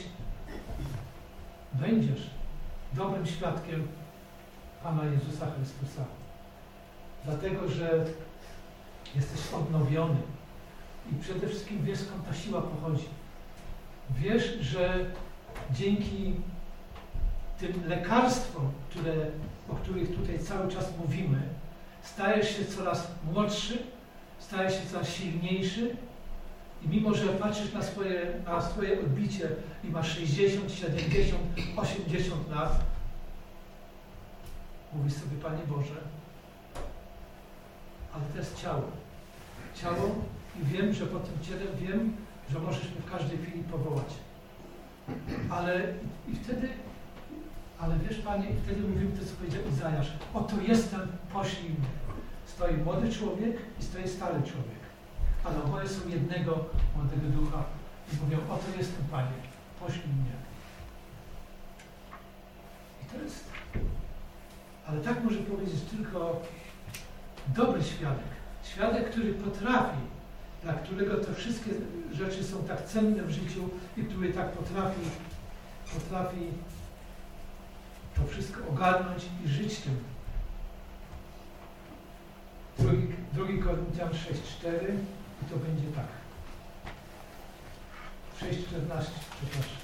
będziesz dobrym świadkiem Pana Jezusa Chrystusa. Dlatego, że jesteś odnowiony i przede wszystkim wiesz, skąd ta siła pochodzi. Wiesz, że dzięki tym lekarstwom, o których tutaj cały czas mówimy, stajesz się coraz młodszy, stajesz się coraz silniejszy i mimo, że patrzysz na swoje odbicie i masz 60, 70, 80 lat, mówisz sobie, Panie Boże, ale to jest ciało. Ciało i wiem, że po tym ciele wiem, że możesz mnie w każdej chwili powołać. Ale wiesz, Panie, i wtedy mówimy to, co powiedział Izajasz. Oto jestem, poślij mnie. Stoi młody człowiek i stoi stary człowiek. Ale oboje są jednego młodego ducha i mówią, oto jestem, Panie, poślij mnie. I to jest... Ale tak może powiedzieć tylko dobry świadek. Świadek, który potrafi dla którego te wszystkie rzeczy są tak cenne w życiu i który tak potrafi to wszystko ogarnąć i żyć tym. 2 Koryntian 6:4 i to będzie tak. 6:14, przepraszam.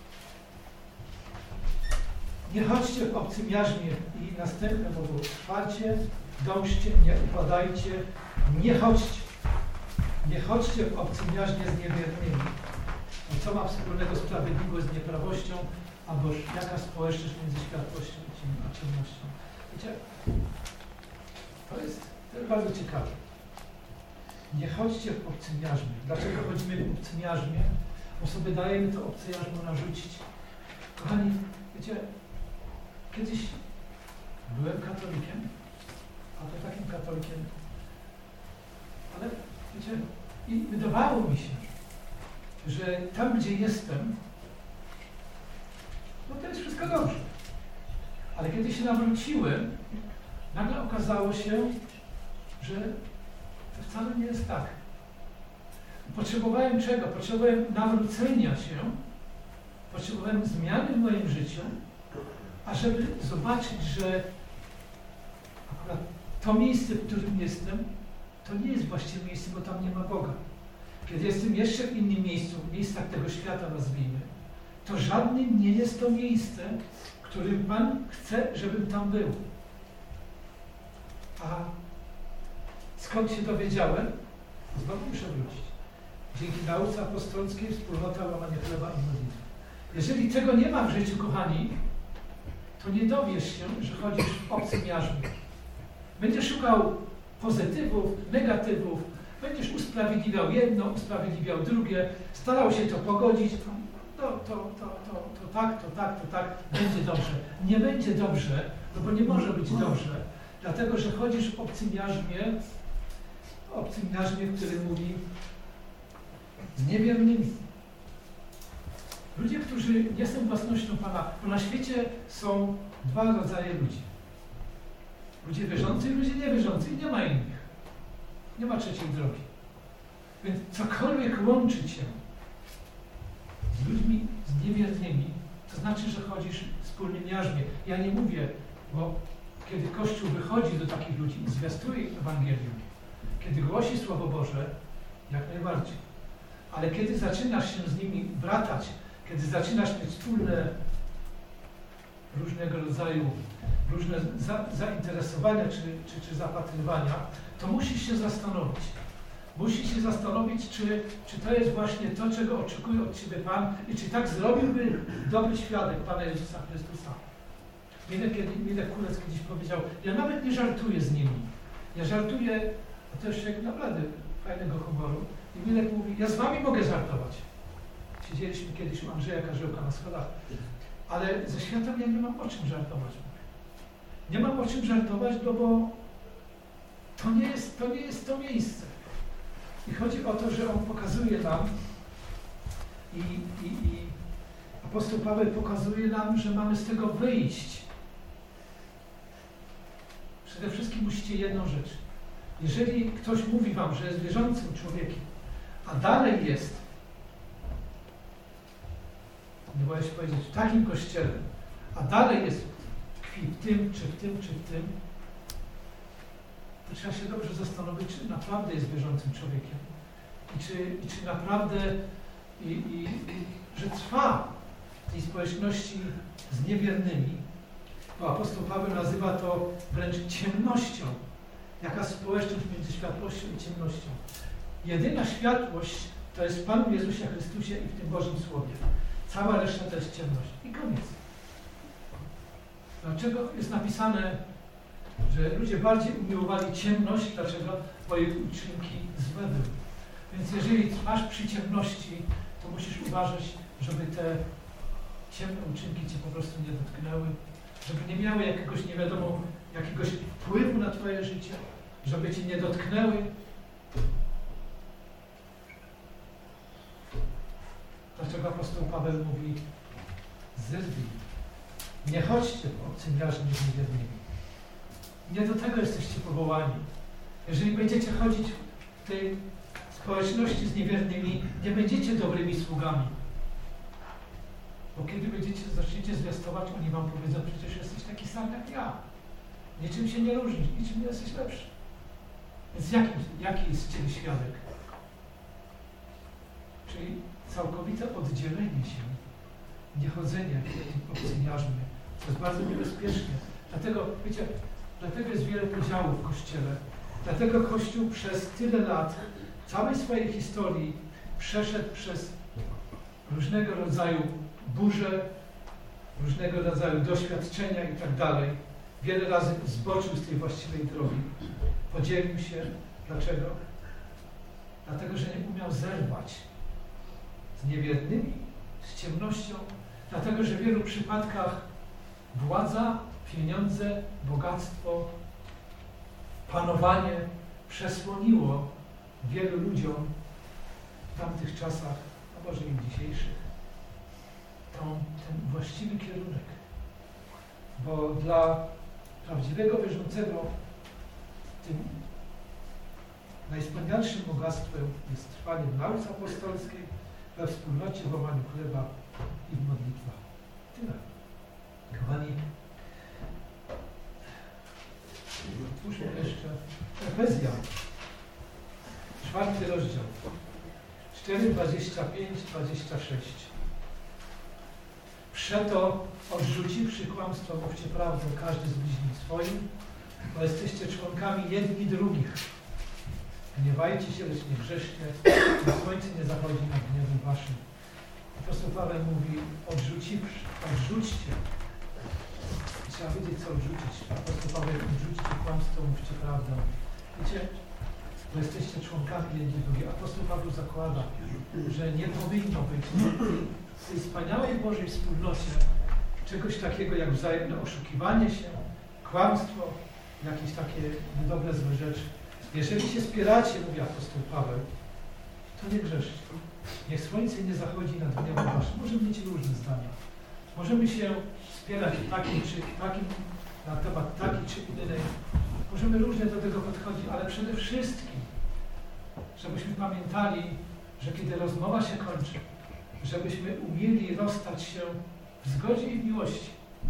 Nie chodźcie w obcym jarzmie i następne mówią, trwajcie, dążcie, nie upadajcie, nie chodźcie w obcym jarzmie z niewiernymi. No co ma wspólnego sprawiedliwość z nieprawością, albo jaka społeczność między światłością a ciemnością? Wiecie, to jest bardzo ciekawe. Nie chodźcie w obcym jarzmie. Dlaczego chodzimy w obcym jarzmie? Bo sobie dajemy to obce jarzmo narzucić. Kochani, wiecie, kiedyś byłem katolikiem, a to takim katolikiem, ale wiecie, i wydawało mi się, że tam, gdzie jestem, no to jest wszystko dobrze. Ale kiedy się nawróciłem, nagle okazało się, że to wcale nie jest tak. Potrzebowałem czego? Potrzebowałem nawrócenia się, potrzebowałem zmiany w moim życiu, ażeby zobaczyć, że akurat to miejsce, w którym jestem, to nie jest właściwe miejsce, bo tam nie ma Boga. Kiedy jestem jeszcze w innym miejscu, w miejscach tego świata nazwijmy, to żadnym nie jest to miejsce, w którym Pan chce, żebym tam był. A skąd się dowiedziałem? Znowu muszę wrócić. Dzięki nauce apostolskiej, wspólnota, łamanie chleba i modlitwy. Jeżeli tego nie ma w życiu, kochani, to nie dowiesz się, że chodzisz w obcym jarzmie. Będziesz szukał pozytywów, negatywów, będziesz usprawiedliwiał jedno, usprawiedliwiał drugie, starał się to pogodzić, to tak, będzie dobrze. Nie będzie dobrze, no bo nie może być dobrze, dlatego że chodzisz w obcym jarzmie, który mówi z niewiernymi. Ludzie, którzy nie są własnością Pana, bo na świecie są dwa rodzaje ludzi. Ludzie wierzący i ludzie niewierzący i nie ma innych. Nie ma trzeciej drogi. Więc cokolwiek łączy Cię z ludźmi, z niewiernymi, to znaczy, że chodzisz w wspólnym jarzmie. Ja nie mówię, bo kiedy Kościół wychodzi do takich ludzi i zwiastuje Ewangelium, kiedy głosi Słowo Boże, jak najbardziej. Ale kiedy zaczynasz się z nimi bratać, kiedy zaczynasz mieć wspólne różnego rodzaju, różne zainteresowania czy zapatrywania, to musisz się zastanowić. Musisz się zastanowić, czy to jest właśnie to, czego oczekuje od Ciebie Pan i czy tak zrobiłby dobry świadek Pana Jezusa Chrystusa. Milek Kurec kiedyś powiedział, ja nawet nie żartuję z nimi. Ja żartuję, a to jeszcze naprawdę fajnego humoru. I Milek mówi, ja z Wami mogę żartować. Siedzieliśmy kiedyś u Andrzeja Karzełka na schodach, ale ze światem ja nie mam o czym żartować. Nie mam o czym żartować, no bo to nie jest to miejsce. I chodzi o to, że on pokazuje nam i apostoł Paweł pokazuje nam, że mamy z tego wyjść. Przede wszystkim musicie jedną rzecz. Jeżeli ktoś mówi wam, że jest wierzącym człowiekiem, a dalej jest, nie boję się powiedzieć, w takim kościele, a dalej jest tkwi w tym, czy w tym, czy w tym, to trzeba się dobrze zastanowić, czy naprawdę jest wierzącym człowiekiem. I czy naprawdę, że trwa w tej społeczności z niewiernymi, bo apostoł Paweł nazywa to wręcz ciemnością. Jaka społeczność między światłością i ciemnością. Jedyna światłość to jest w Panu Jezusie Chrystusie i w tym Bożym Słowie. Cała reszta to jest ciemność. I koniec. Dlaczego jest napisane, że ludzie bardziej umiłowali ciemność? Dlaczego? Bo ich uczynki złe były. Więc jeżeli trwasz przy ciemności, to musisz uważać, żeby te ciemne uczynki Cię po prostu nie dotknęły, żeby nie miały jakiegoś, nie wiadomo, jakiegoś wpływu na Twoje życie, żeby Cię nie dotknęły. Dlaczego apostoł Paweł mówi, zerwij, nie chodźcie w obcym jarzmie z niewiernymi. Nie do tego jesteście powołani. Jeżeli będziecie chodzić w tej społeczności z niewiernymi nie będziecie dobrymi sługami. Bo kiedy zaczniecie zwiastować, oni wam powiedzą, przecież jesteś taki sam jak ja. Niczym się nie różnisz, niczym nie jesteś lepszy. Więc jaki jest z ciebie świadek? Czyli całkowite oddzielenie się, niechodzenie w takim obcyniarzmie, co jest bardzo niebezpieczne. Dlatego, wiecie, dlatego jest wiele podziałów w Kościele. Dlatego Kościół przez tyle lat, całej swojej historii, przeszedł przez różnego rodzaju burze, różnego rodzaju doświadczenia i tak dalej. Wiele razy zboczył z tej właściwej drogi. Podzielił się. Dlaczego? Dlatego, że nie umiał zerwać z niewiernymi, z ciemnością. Dlatego, że w wielu przypadkach władza, pieniądze, bogactwo, panowanie przesłoniło wielu ludziom w tamtych czasach, a może i w dzisiejszych, ten właściwy kierunek. Bo dla prawdziwego wierzącego tym najwspanialszym bogactwem jest trwanie w nauce apostolskiej, we wspólnocie, w łamaniu chleba i w modlitwach. Tyle. Kochani, otwórzmy jeszcze Efezjan, 4 rozdział, 4, 25, 26. Przeto odrzuciwszy kłamstwo, mówcie prawdę każdy z bliźnim swoim, bo jesteście członkami jedni drugich. Gniewajcie się, lecz nie grzeszcie, bo słońce nie zachodzi nad gniewem waszym. Apostoł Paweł mówi, odrzućcie. Trzeba wiedzieć, co odrzucić. Apostoł Paweł, odrzućcie kłamstwo, mówcie prawdę. Wiecie, bo jesteście członkami jedni drugich. Apostoł Paweł zakłada, że nie powinno być w tej wspaniałej Bożej wspólnocie czegoś takiego jak wzajemne oszukiwanie się, kłamstwo, jakieś takie niedobre, złe rzeczy. Jeżeli się spieracie, mówi apostoł Paweł, to nie grzeszcie. Niech słońce nie zachodzi nad gniewem waszym. Możemy mieć różne zdania. Możemy się spierać na temat taki czy inny. Możemy różnie do tego podchodzić, ale przede wszystkim, żebyśmy pamiętali, że kiedy rozmowa się kończy, żebyśmy umieli rozstać się w zgodzie i w miłości.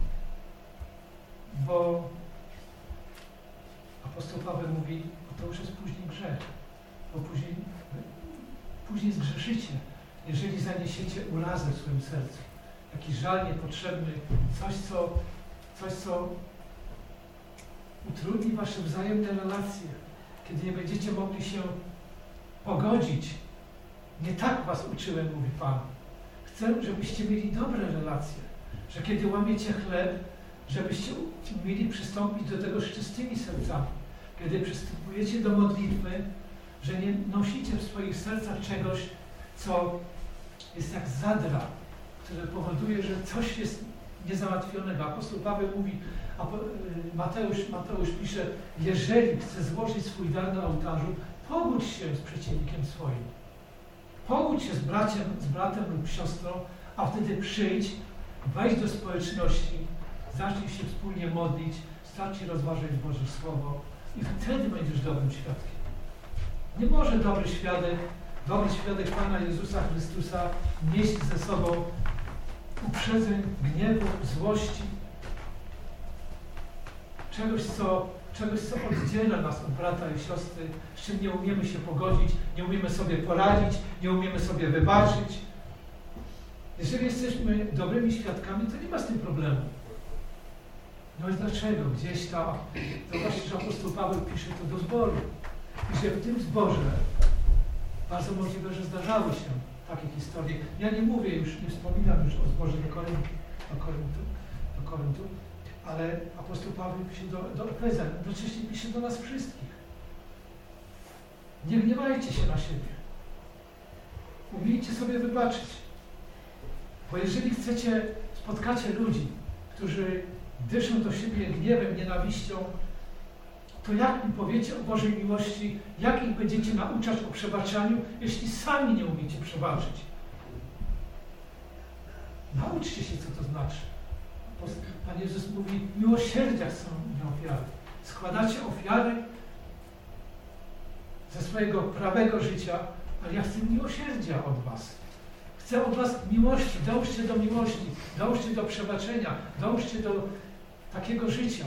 Bo apostoł Paweł mówi, to już jest później grzech, bo później zgrzeszycie, jeżeli zaniesiecie urazę w swoim sercu. Jakiś żal niepotrzebny, coś, co utrudni wasze wzajemne relacje, kiedy nie będziecie mogli się pogodzić. Nie tak was uczyłem, mówi Pan. Chcę, żebyście mieli dobre relacje, że kiedy łamiecie chleb, żebyście mieli przystąpić do tego z czystymi sercami. Kiedy przystępujecie do modlitwy, że nie nosicie w swoich sercach czegoś, co jest jak zadra, które powoduje, że coś jest niezałatwionego. Apostoł Paweł mówi, Mateusz pisze, jeżeli chce złożyć swój dar na ołtarzu, pogódź się z przeciwnikiem swoim. Pogódź się z bratem lub siostrą, a wtedy przyjdź, wejdź do społeczności, zacznij się wspólnie modlić, start się rozważać Boże Słowo i wtedy będziesz dobrym świadkiem. Nie może dobry świadek Pana Jezusa Chrystusa nieść ze sobą uprzedzeń, gniewu, złości, czegoś, co oddziela nas od brata i siostry, z czym nie umiemy się pogodzić, nie umiemy sobie poradzić, nie umiemy sobie wybaczyć. Jeżeli jesteśmy dobrymi świadkami, to nie ma z tym problemu. No i dlaczego? Gdzieś tam, zobaczcie, że apostoł Paweł pisze to do zboru. I że w tym zborze bardzo możliwe, że zdarzały się takie historie. Ja nie wspominam już o zborze do Koryntu, ale apostoł Paweł pisze do Efezjan, jednocześnie pisze do nas wszystkich. Nie gniewajcie się na siebie. Umiejcie sobie wybaczyć. Bo jeżeli spotkacie ludzi, którzy dyszą do siebie gniewem, nienawiścią, to jak im powiecie o Bożej miłości, jak ich będziecie nauczać o przebaczaniu, jeśli sami nie umiecie przebaczyć? Nauczcie się, co to znaczy. Pan Jezus mówi, miłosierdzia są ofiary. Składacie ofiary ze swojego prawego życia, ale ja chcę miłosierdzia od was. Chcę od was miłości, dążcie do miłości, dążcie do przebaczenia, dążcie do takiego życia,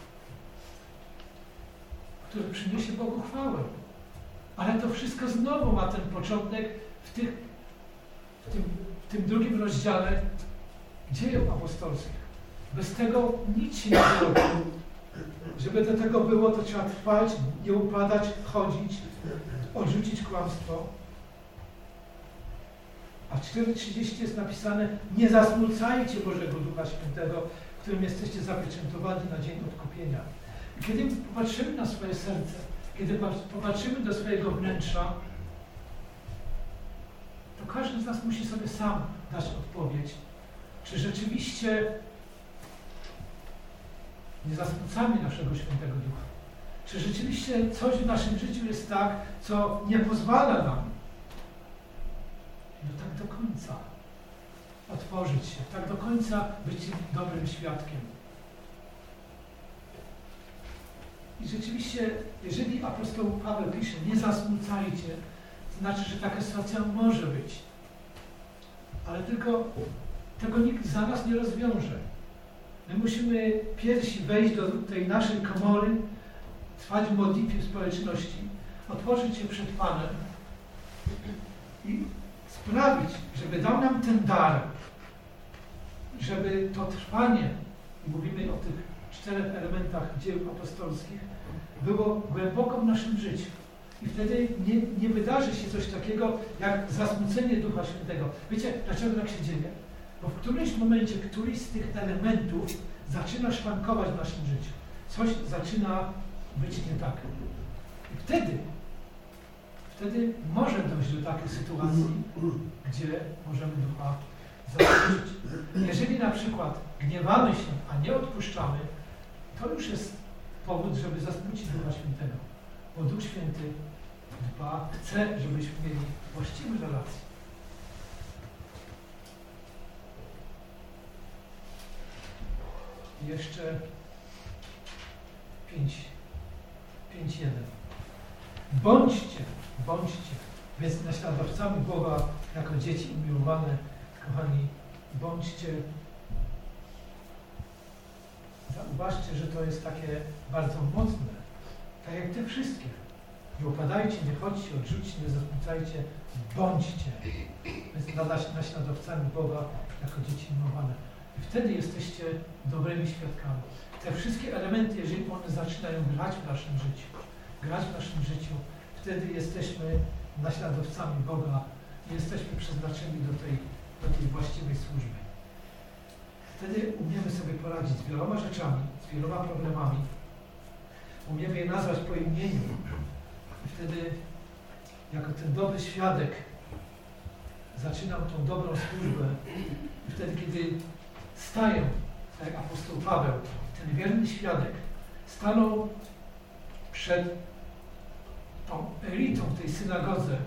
które przyniesie Bogu chwałę. Ale to wszystko znowu ma ten początek w tym drugim rozdziale Dziejów Apostolskich. Bez tego nic się nie zrobi. Żeby do tego było, to trzeba trwać, nie upadać, chodzić, odrzucić kłamstwo. A w 4:30 jest napisane: nie zasmucajcie Bożego Ducha Świętego, którym jesteście zapieczętowani na dzień odkupienia. I kiedy popatrzymy na swoje serce, kiedy popatrzymy do swojego wnętrza, to każdy z nas musi sobie sam dać odpowiedź, czy rzeczywiście nie zasmucamy naszego Świętego Ducha. Czy rzeczywiście coś w naszym życiu jest tak, co nie pozwala nam tak do końca otworzyć się, tak do końca być dobrym świadkiem. I rzeczywiście, jeżeli apostoł Paweł pisze, nie zasmucajcie, to znaczy, że taka sytuacja może być. Ale tylko tego nikt za nas nie rozwiąże. My musimy pierwsi wejść do tej naszej komory, trwać w modlitwie społeczności, otworzyć się przed Panem i sprawić, żeby dał nam ten dar, żeby to trwanie, i mówimy o tych 4 elementach dzieł apostolskich, było głęboko w naszym życiu. I wtedy nie wydarzy się coś takiego, jak zasmucenie Ducha Świętego. Wiecie, dlaczego tak się dzieje? Bo w którymś momencie któryś z tych elementów zaczyna szwankować w naszym życiu. Coś zaczyna być nie tak. I wtedy może dojść do takiej sytuacji, gdzie możemy Ducha zasmucić. Jeżeli na przykład gniewamy się, a nie odpuszczamy, to już jest powód, żeby zasmucić Ducha Świętego. Bo Duch Święty chce, żebyśmy mieli właściwe relacje. I jeszcze 5:1. Bądźcie więc naśladowcami Boga jako dzieci umiłowane, kochani, bądźcie. Zauważcie, że to jest takie bardzo mocne, tak jak te wszystkie. Nie upadajcie, nie chodźcie, odrzućcie, nie zasmucajcie, bądźcie. Więc naśladowcami Boga jako dzieci umiłowane. I wtedy jesteście dobrymi świadkami. Te wszystkie elementy, jeżeli one zaczynają grać w naszym życiu, wtedy jesteśmy naśladowcami Boga i jesteśmy przeznaczeni do tej właściwej służby. Wtedy umiemy sobie poradzić z wieloma rzeczami, z wieloma problemami. Umiemy je nazwać po imieniu. I wtedy, jako ten dobry świadek, zaczynam tą dobrą służbę. I wtedy, kiedy staję, tak jak apostoł Paweł, ten wierny świadek, stanął przed tą elitą w tej synagodze,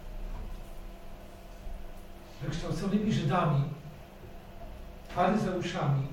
wykształconymi Żydami, faryzeuszami,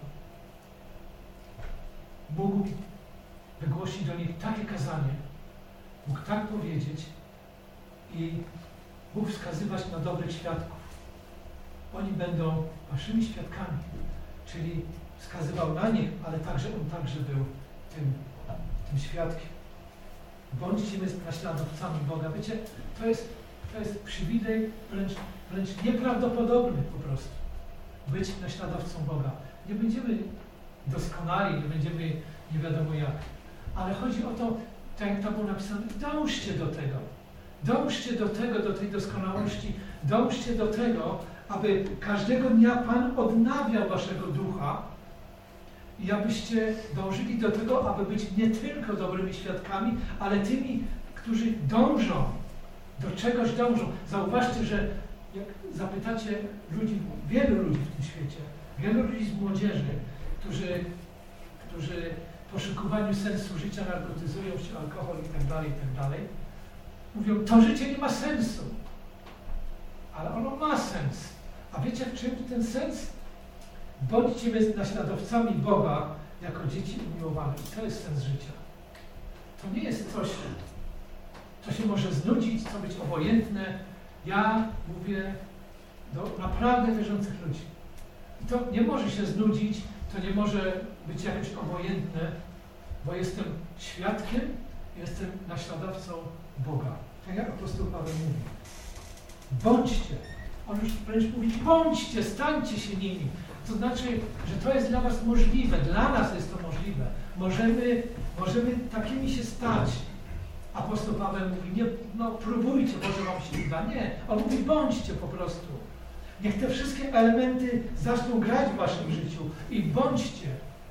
mógł wygłosić do nich takie kazanie, mógł tak powiedzieć i mógł wskazywać na dobrych świadków. Oni będą waszymi świadkami, czyli wskazywał na nich, ale także on także był tym świadkiem. Bądźcie naśladowcami Boga. Wiecie, to jest przywilej wręcz nieprawdopodobny po prostu. Być naśladowcą Boga. Nie będziemy doskonali, nie będziemy nie wiadomo jak. Ale chodzi o to, tak jak tam było napisane, dążcie do tego. Dążcie do tego, do tej doskonałości. Dążcie do tego, aby każdego dnia Pan odnawiał waszego ducha i abyście dążyli do tego, aby być nie tylko dobrymi świadkami, ale tymi, którzy dążą, do czegoś dążą. Zauważcie, że jak zapytacie ludzi, wielu ludzi w tym świecie, wielu ludzi z młodzieży, którzy w poszukiwaniu sensu życia narkotyzują się, alkohol i tak dalej, mówią, to życie nie ma sensu. Ale ono ma sens. A wiecie, w czym ten sens? Bądźcie więc naśladowcami Boga jako dzieci umiłowane. I to jest sens życia. To nie jest coś, co się może znudzić, co być obojętne, Ja mówię do naprawdę wierzących ludzi. I to nie może się znudzić, to nie może być jakoś obojętne, bo jestem świadkiem, jestem naśladowcą Boga. Tak jak apostoł Paweł mówi. Bądźcie. On już wręcz mówi, bądźcie, stańcie się nimi. To znaczy, że to jest dla was możliwe, dla nas jest to możliwe. Możemy takimi się stać. Apostoł Paweł mówi, nie, próbujcie, może wam się uda. Nie, on mówi, bądźcie po prostu. Niech te wszystkie elementy zaczną grać w waszym życiu i bądźcie.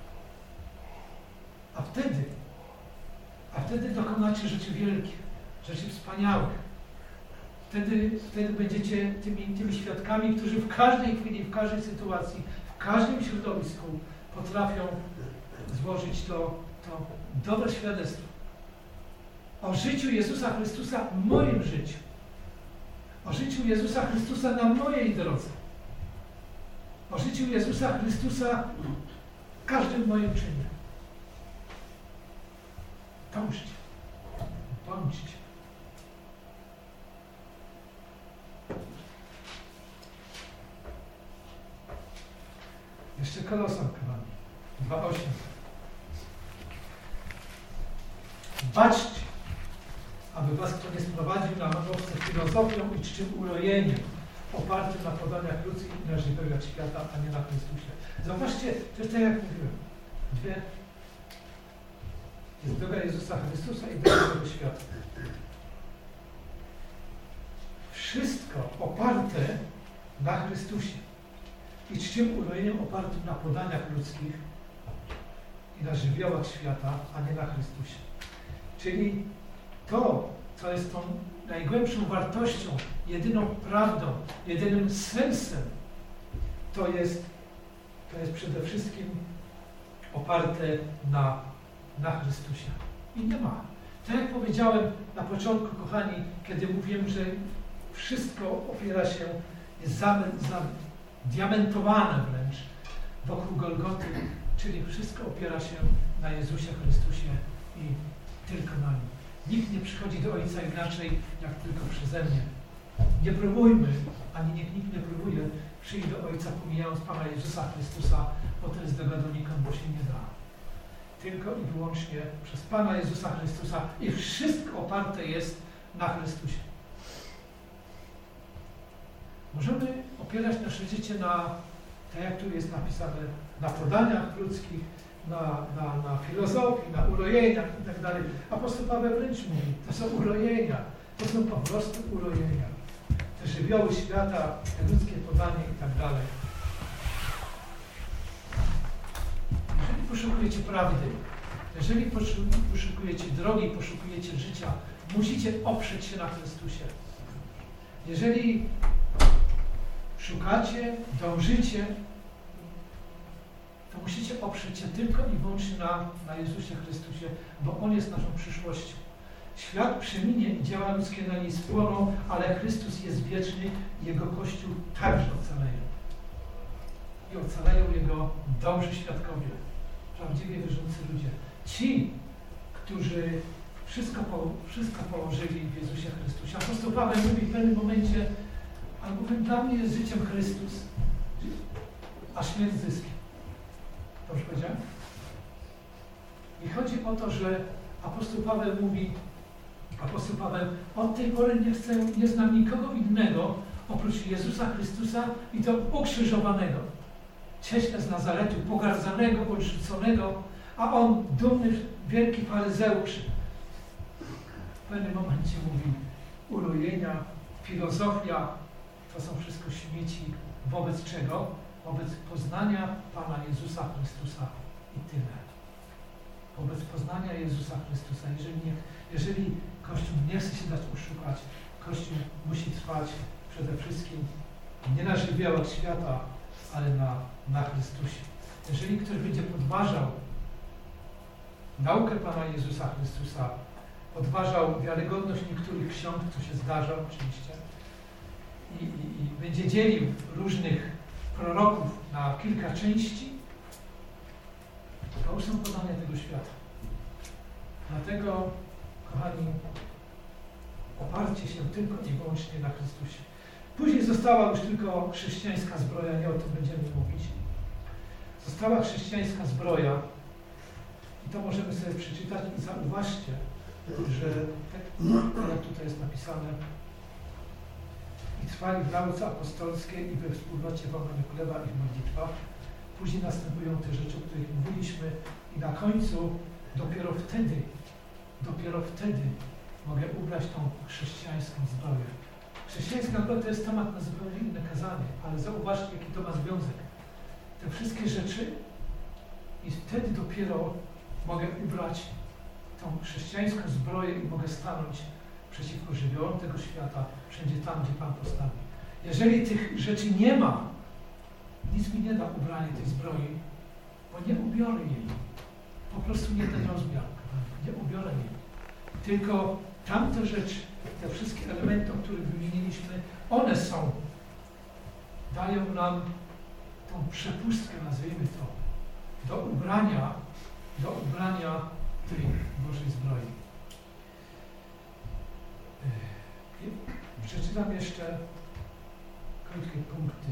A wtedy dokonacie rzeczy wielkich, rzeczy wspaniałych. Wtedy będziecie tymi świadkami, którzy w każdej chwili, w każdej sytuacji, w każdym środowisku potrafią złożyć to dobre świadectwo o życiu Jezusa Chrystusa w moim życiu, o życiu Jezusa Chrystusa na mojej drodze, o życiu Jezusa Chrystusa w każdym moim czynie. Bądźcie. Jeszcze Kolosan, kochani. 2:8. Baczcie, aby was kto nie sprowadził na manowce filozofią i czczym urojeniem, opartym na podaniach ludzkich i na żywiołach świata, a nie na Chrystusie. Zobaczcie, to jest tak jak mówiłem. Jest droga Jezusa Chrystusa i droga tego świata. Wszystko oparte na Chrystusie i czczym urojeniem opartym na podaniach ludzkich i na żywiołach świata, a nie na Chrystusie. Czyli to, co jest tą najgłębszą wartością, jedyną prawdą, jedynym sensem, to jest przede wszystkim oparte na Chrystusie. I nie ma. Tak jak powiedziałem na początku, kochani, kiedy mówiłem, że wszystko opiera się, jest zadiamentowane wręcz wokół Golgoty, czyli wszystko opiera się na Jezusie Chrystusie i tylko na Nim. Nikt nie przychodzi do Ojca inaczej, jak tylko przeze mnie. Nie próbujmy, ani niech nikt nie próbuje przyjść do Ojca, pomijając Pana Jezusa Chrystusa, bo to jest droga donikąd, bo się nie da. Tylko i wyłącznie przez Pana Jezusa Chrystusa i wszystko oparte jest na Chrystusie. Możemy opierać nasze życie na, tak jak tu jest napisane, na podaniach ludzkich, na filozofii, na urojeniach i tak dalej. Apostoł Paweł wręcz mówi, to są urojenia, to są po prostu urojenia. Te żywioły świata, te ludzkie podanie i tak dalej. Jeżeli poszukujecie prawdy, jeżeli poszukujecie drogi, poszukujecie życia, musicie oprzeć się na Chrystusie. Jeżeli szukacie, dążycie, to musicie oprzeć się tylko i wyłącznie na Jezusie Chrystusie, bo On jest naszą przyszłością. Świat przeminie i dzieła ludzkie na niej spłoną, ale Chrystus jest wieczny i Jego Kościół także ocaleją. I ocaleją Jego dobrzy świadkowie, prawdziwie wierzący ludzie. Ci, którzy wszystko położyli w Jezusie Chrystusie. Apostoł Paweł mówi w pewnym momencie, albowiem dla mnie jest życiem Chrystus, a śmierć zyskiem. Dobrze powiedziałem? I chodzi o to, że apostoł Paweł mówi, od tej pory nie znam nikogo innego oprócz Jezusa Chrystusa i to ukrzyżowanego. Cieśle z Nazaretu, pogardzanego, odrzuconego, a on, dumny, wielki faryzeusz, w pewnym momencie mówi, urojenia, filozofia, to są wszystko śmieci, wobec czego? Wobec poznania Pana Jezusa Chrystusa i tyle. Wobec poznania Jezusa Chrystusa. Jeżeli Kościół nie chce się dać oszukać, Kościół musi trwać przede wszystkim nie na żywiołach świata, ale na Chrystusie. Jeżeli ktoś będzie podważał naukę Pana Jezusa Chrystusa, podważał wiarygodność niektórych ksiąg, co się zdarza oczywiście, i będzie dzielił różnych proroków na kilka części, to już są podania tego świata. Dlatego, kochani, oparcie się tylko i wyłącznie na Chrystusie. Później została już tylko chrześcijańska zbroja, nie o tym będziemy mówić. Została chrześcijańska zbroja i to możemy sobie przeczytać i zauważcie, że tak jak tutaj jest napisane, i trwali w nauce apostolskiej i we wspólnocie w łamaniu chleba i w modlitwach. Później następują te rzeczy, o których mówiliśmy i na końcu dopiero wtedy mogę ubrać tą chrześcijańską zbroję. Chrześcijańska zbroja to jest temat na zupełnie inne kazanie, ale zauważcie, jaki to ma związek. Te wszystkie rzeczy i wtedy dopiero mogę ubrać tą chrześcijańską zbroję i mogę stanąć przeciwko żywiołom tego świata, wszędzie tam, gdzie Pan postawi. Jeżeli tych rzeczy nie ma, nic mi nie da ubranie tej zbroi, bo nie ubiorę jej. Po prostu nie ten rozmiar. Nie ubiorę jej. Tylko tamte rzeczy, te wszystkie elementy, o których wymieniliśmy, one dają nam tą przepustkę, nazwijmy to, do ubrania tej Bożej zbroi. Przeczytam jeszcze krótkie punkty.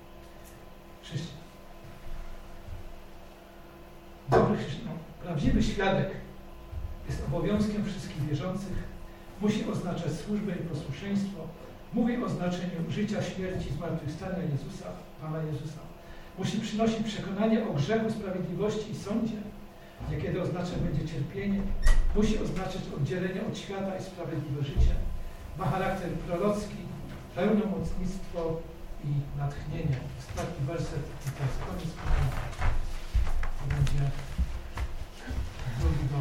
Prawdziwy świadek jest obowiązkiem wszystkich wierzących, musi oznaczać służbę i posłuszeństwo, mówi o znaczeniu życia, śmierci, zmartwychwstania Jezusa, Pana Jezusa. Musi przynosić przekonanie o grzechu, sprawiedliwości i sądzie, niekiedy oznaczać będzie cierpienie, musi oznaczać oddzielenie od świata i sprawiedliwe życie. Ma charakter prorocki, pełnomocnictwo i natchnienie. Ostatni werset i to jest koniec. To będzie drugi do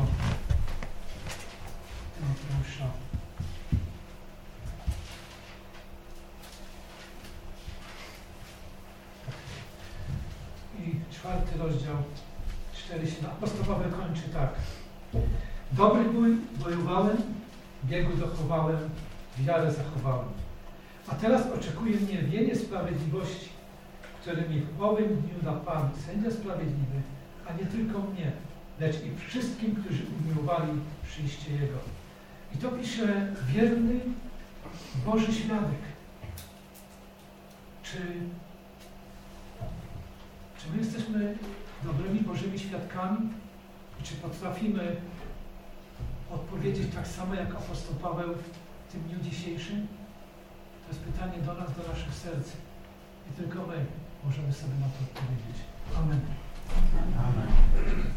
Tymoteusza. I 4 rozdział 4:7. Apostolowe kończy tak. Dobry bój bojowałem, biegu dochowałem, wiarę zachowałem. A teraz oczekuje mnie wieniec sprawiedliwości, który mi w owym dniu da Pan, sędzia sprawiedliwy, a nie tylko mnie, lecz i wszystkim, którzy umiłowali przyjście Jego. I to pisze wierny Boży świadek. Czy my jesteśmy dobrymi Bożymi świadkami? I czy potrafimy odpowiedzieć tak samo jak apostoł Paweł w tym dniu dzisiejszym? To jest pytanie do nas, do naszych serc. I tylko my możemy sobie na to odpowiedzieć. Amen. Amen.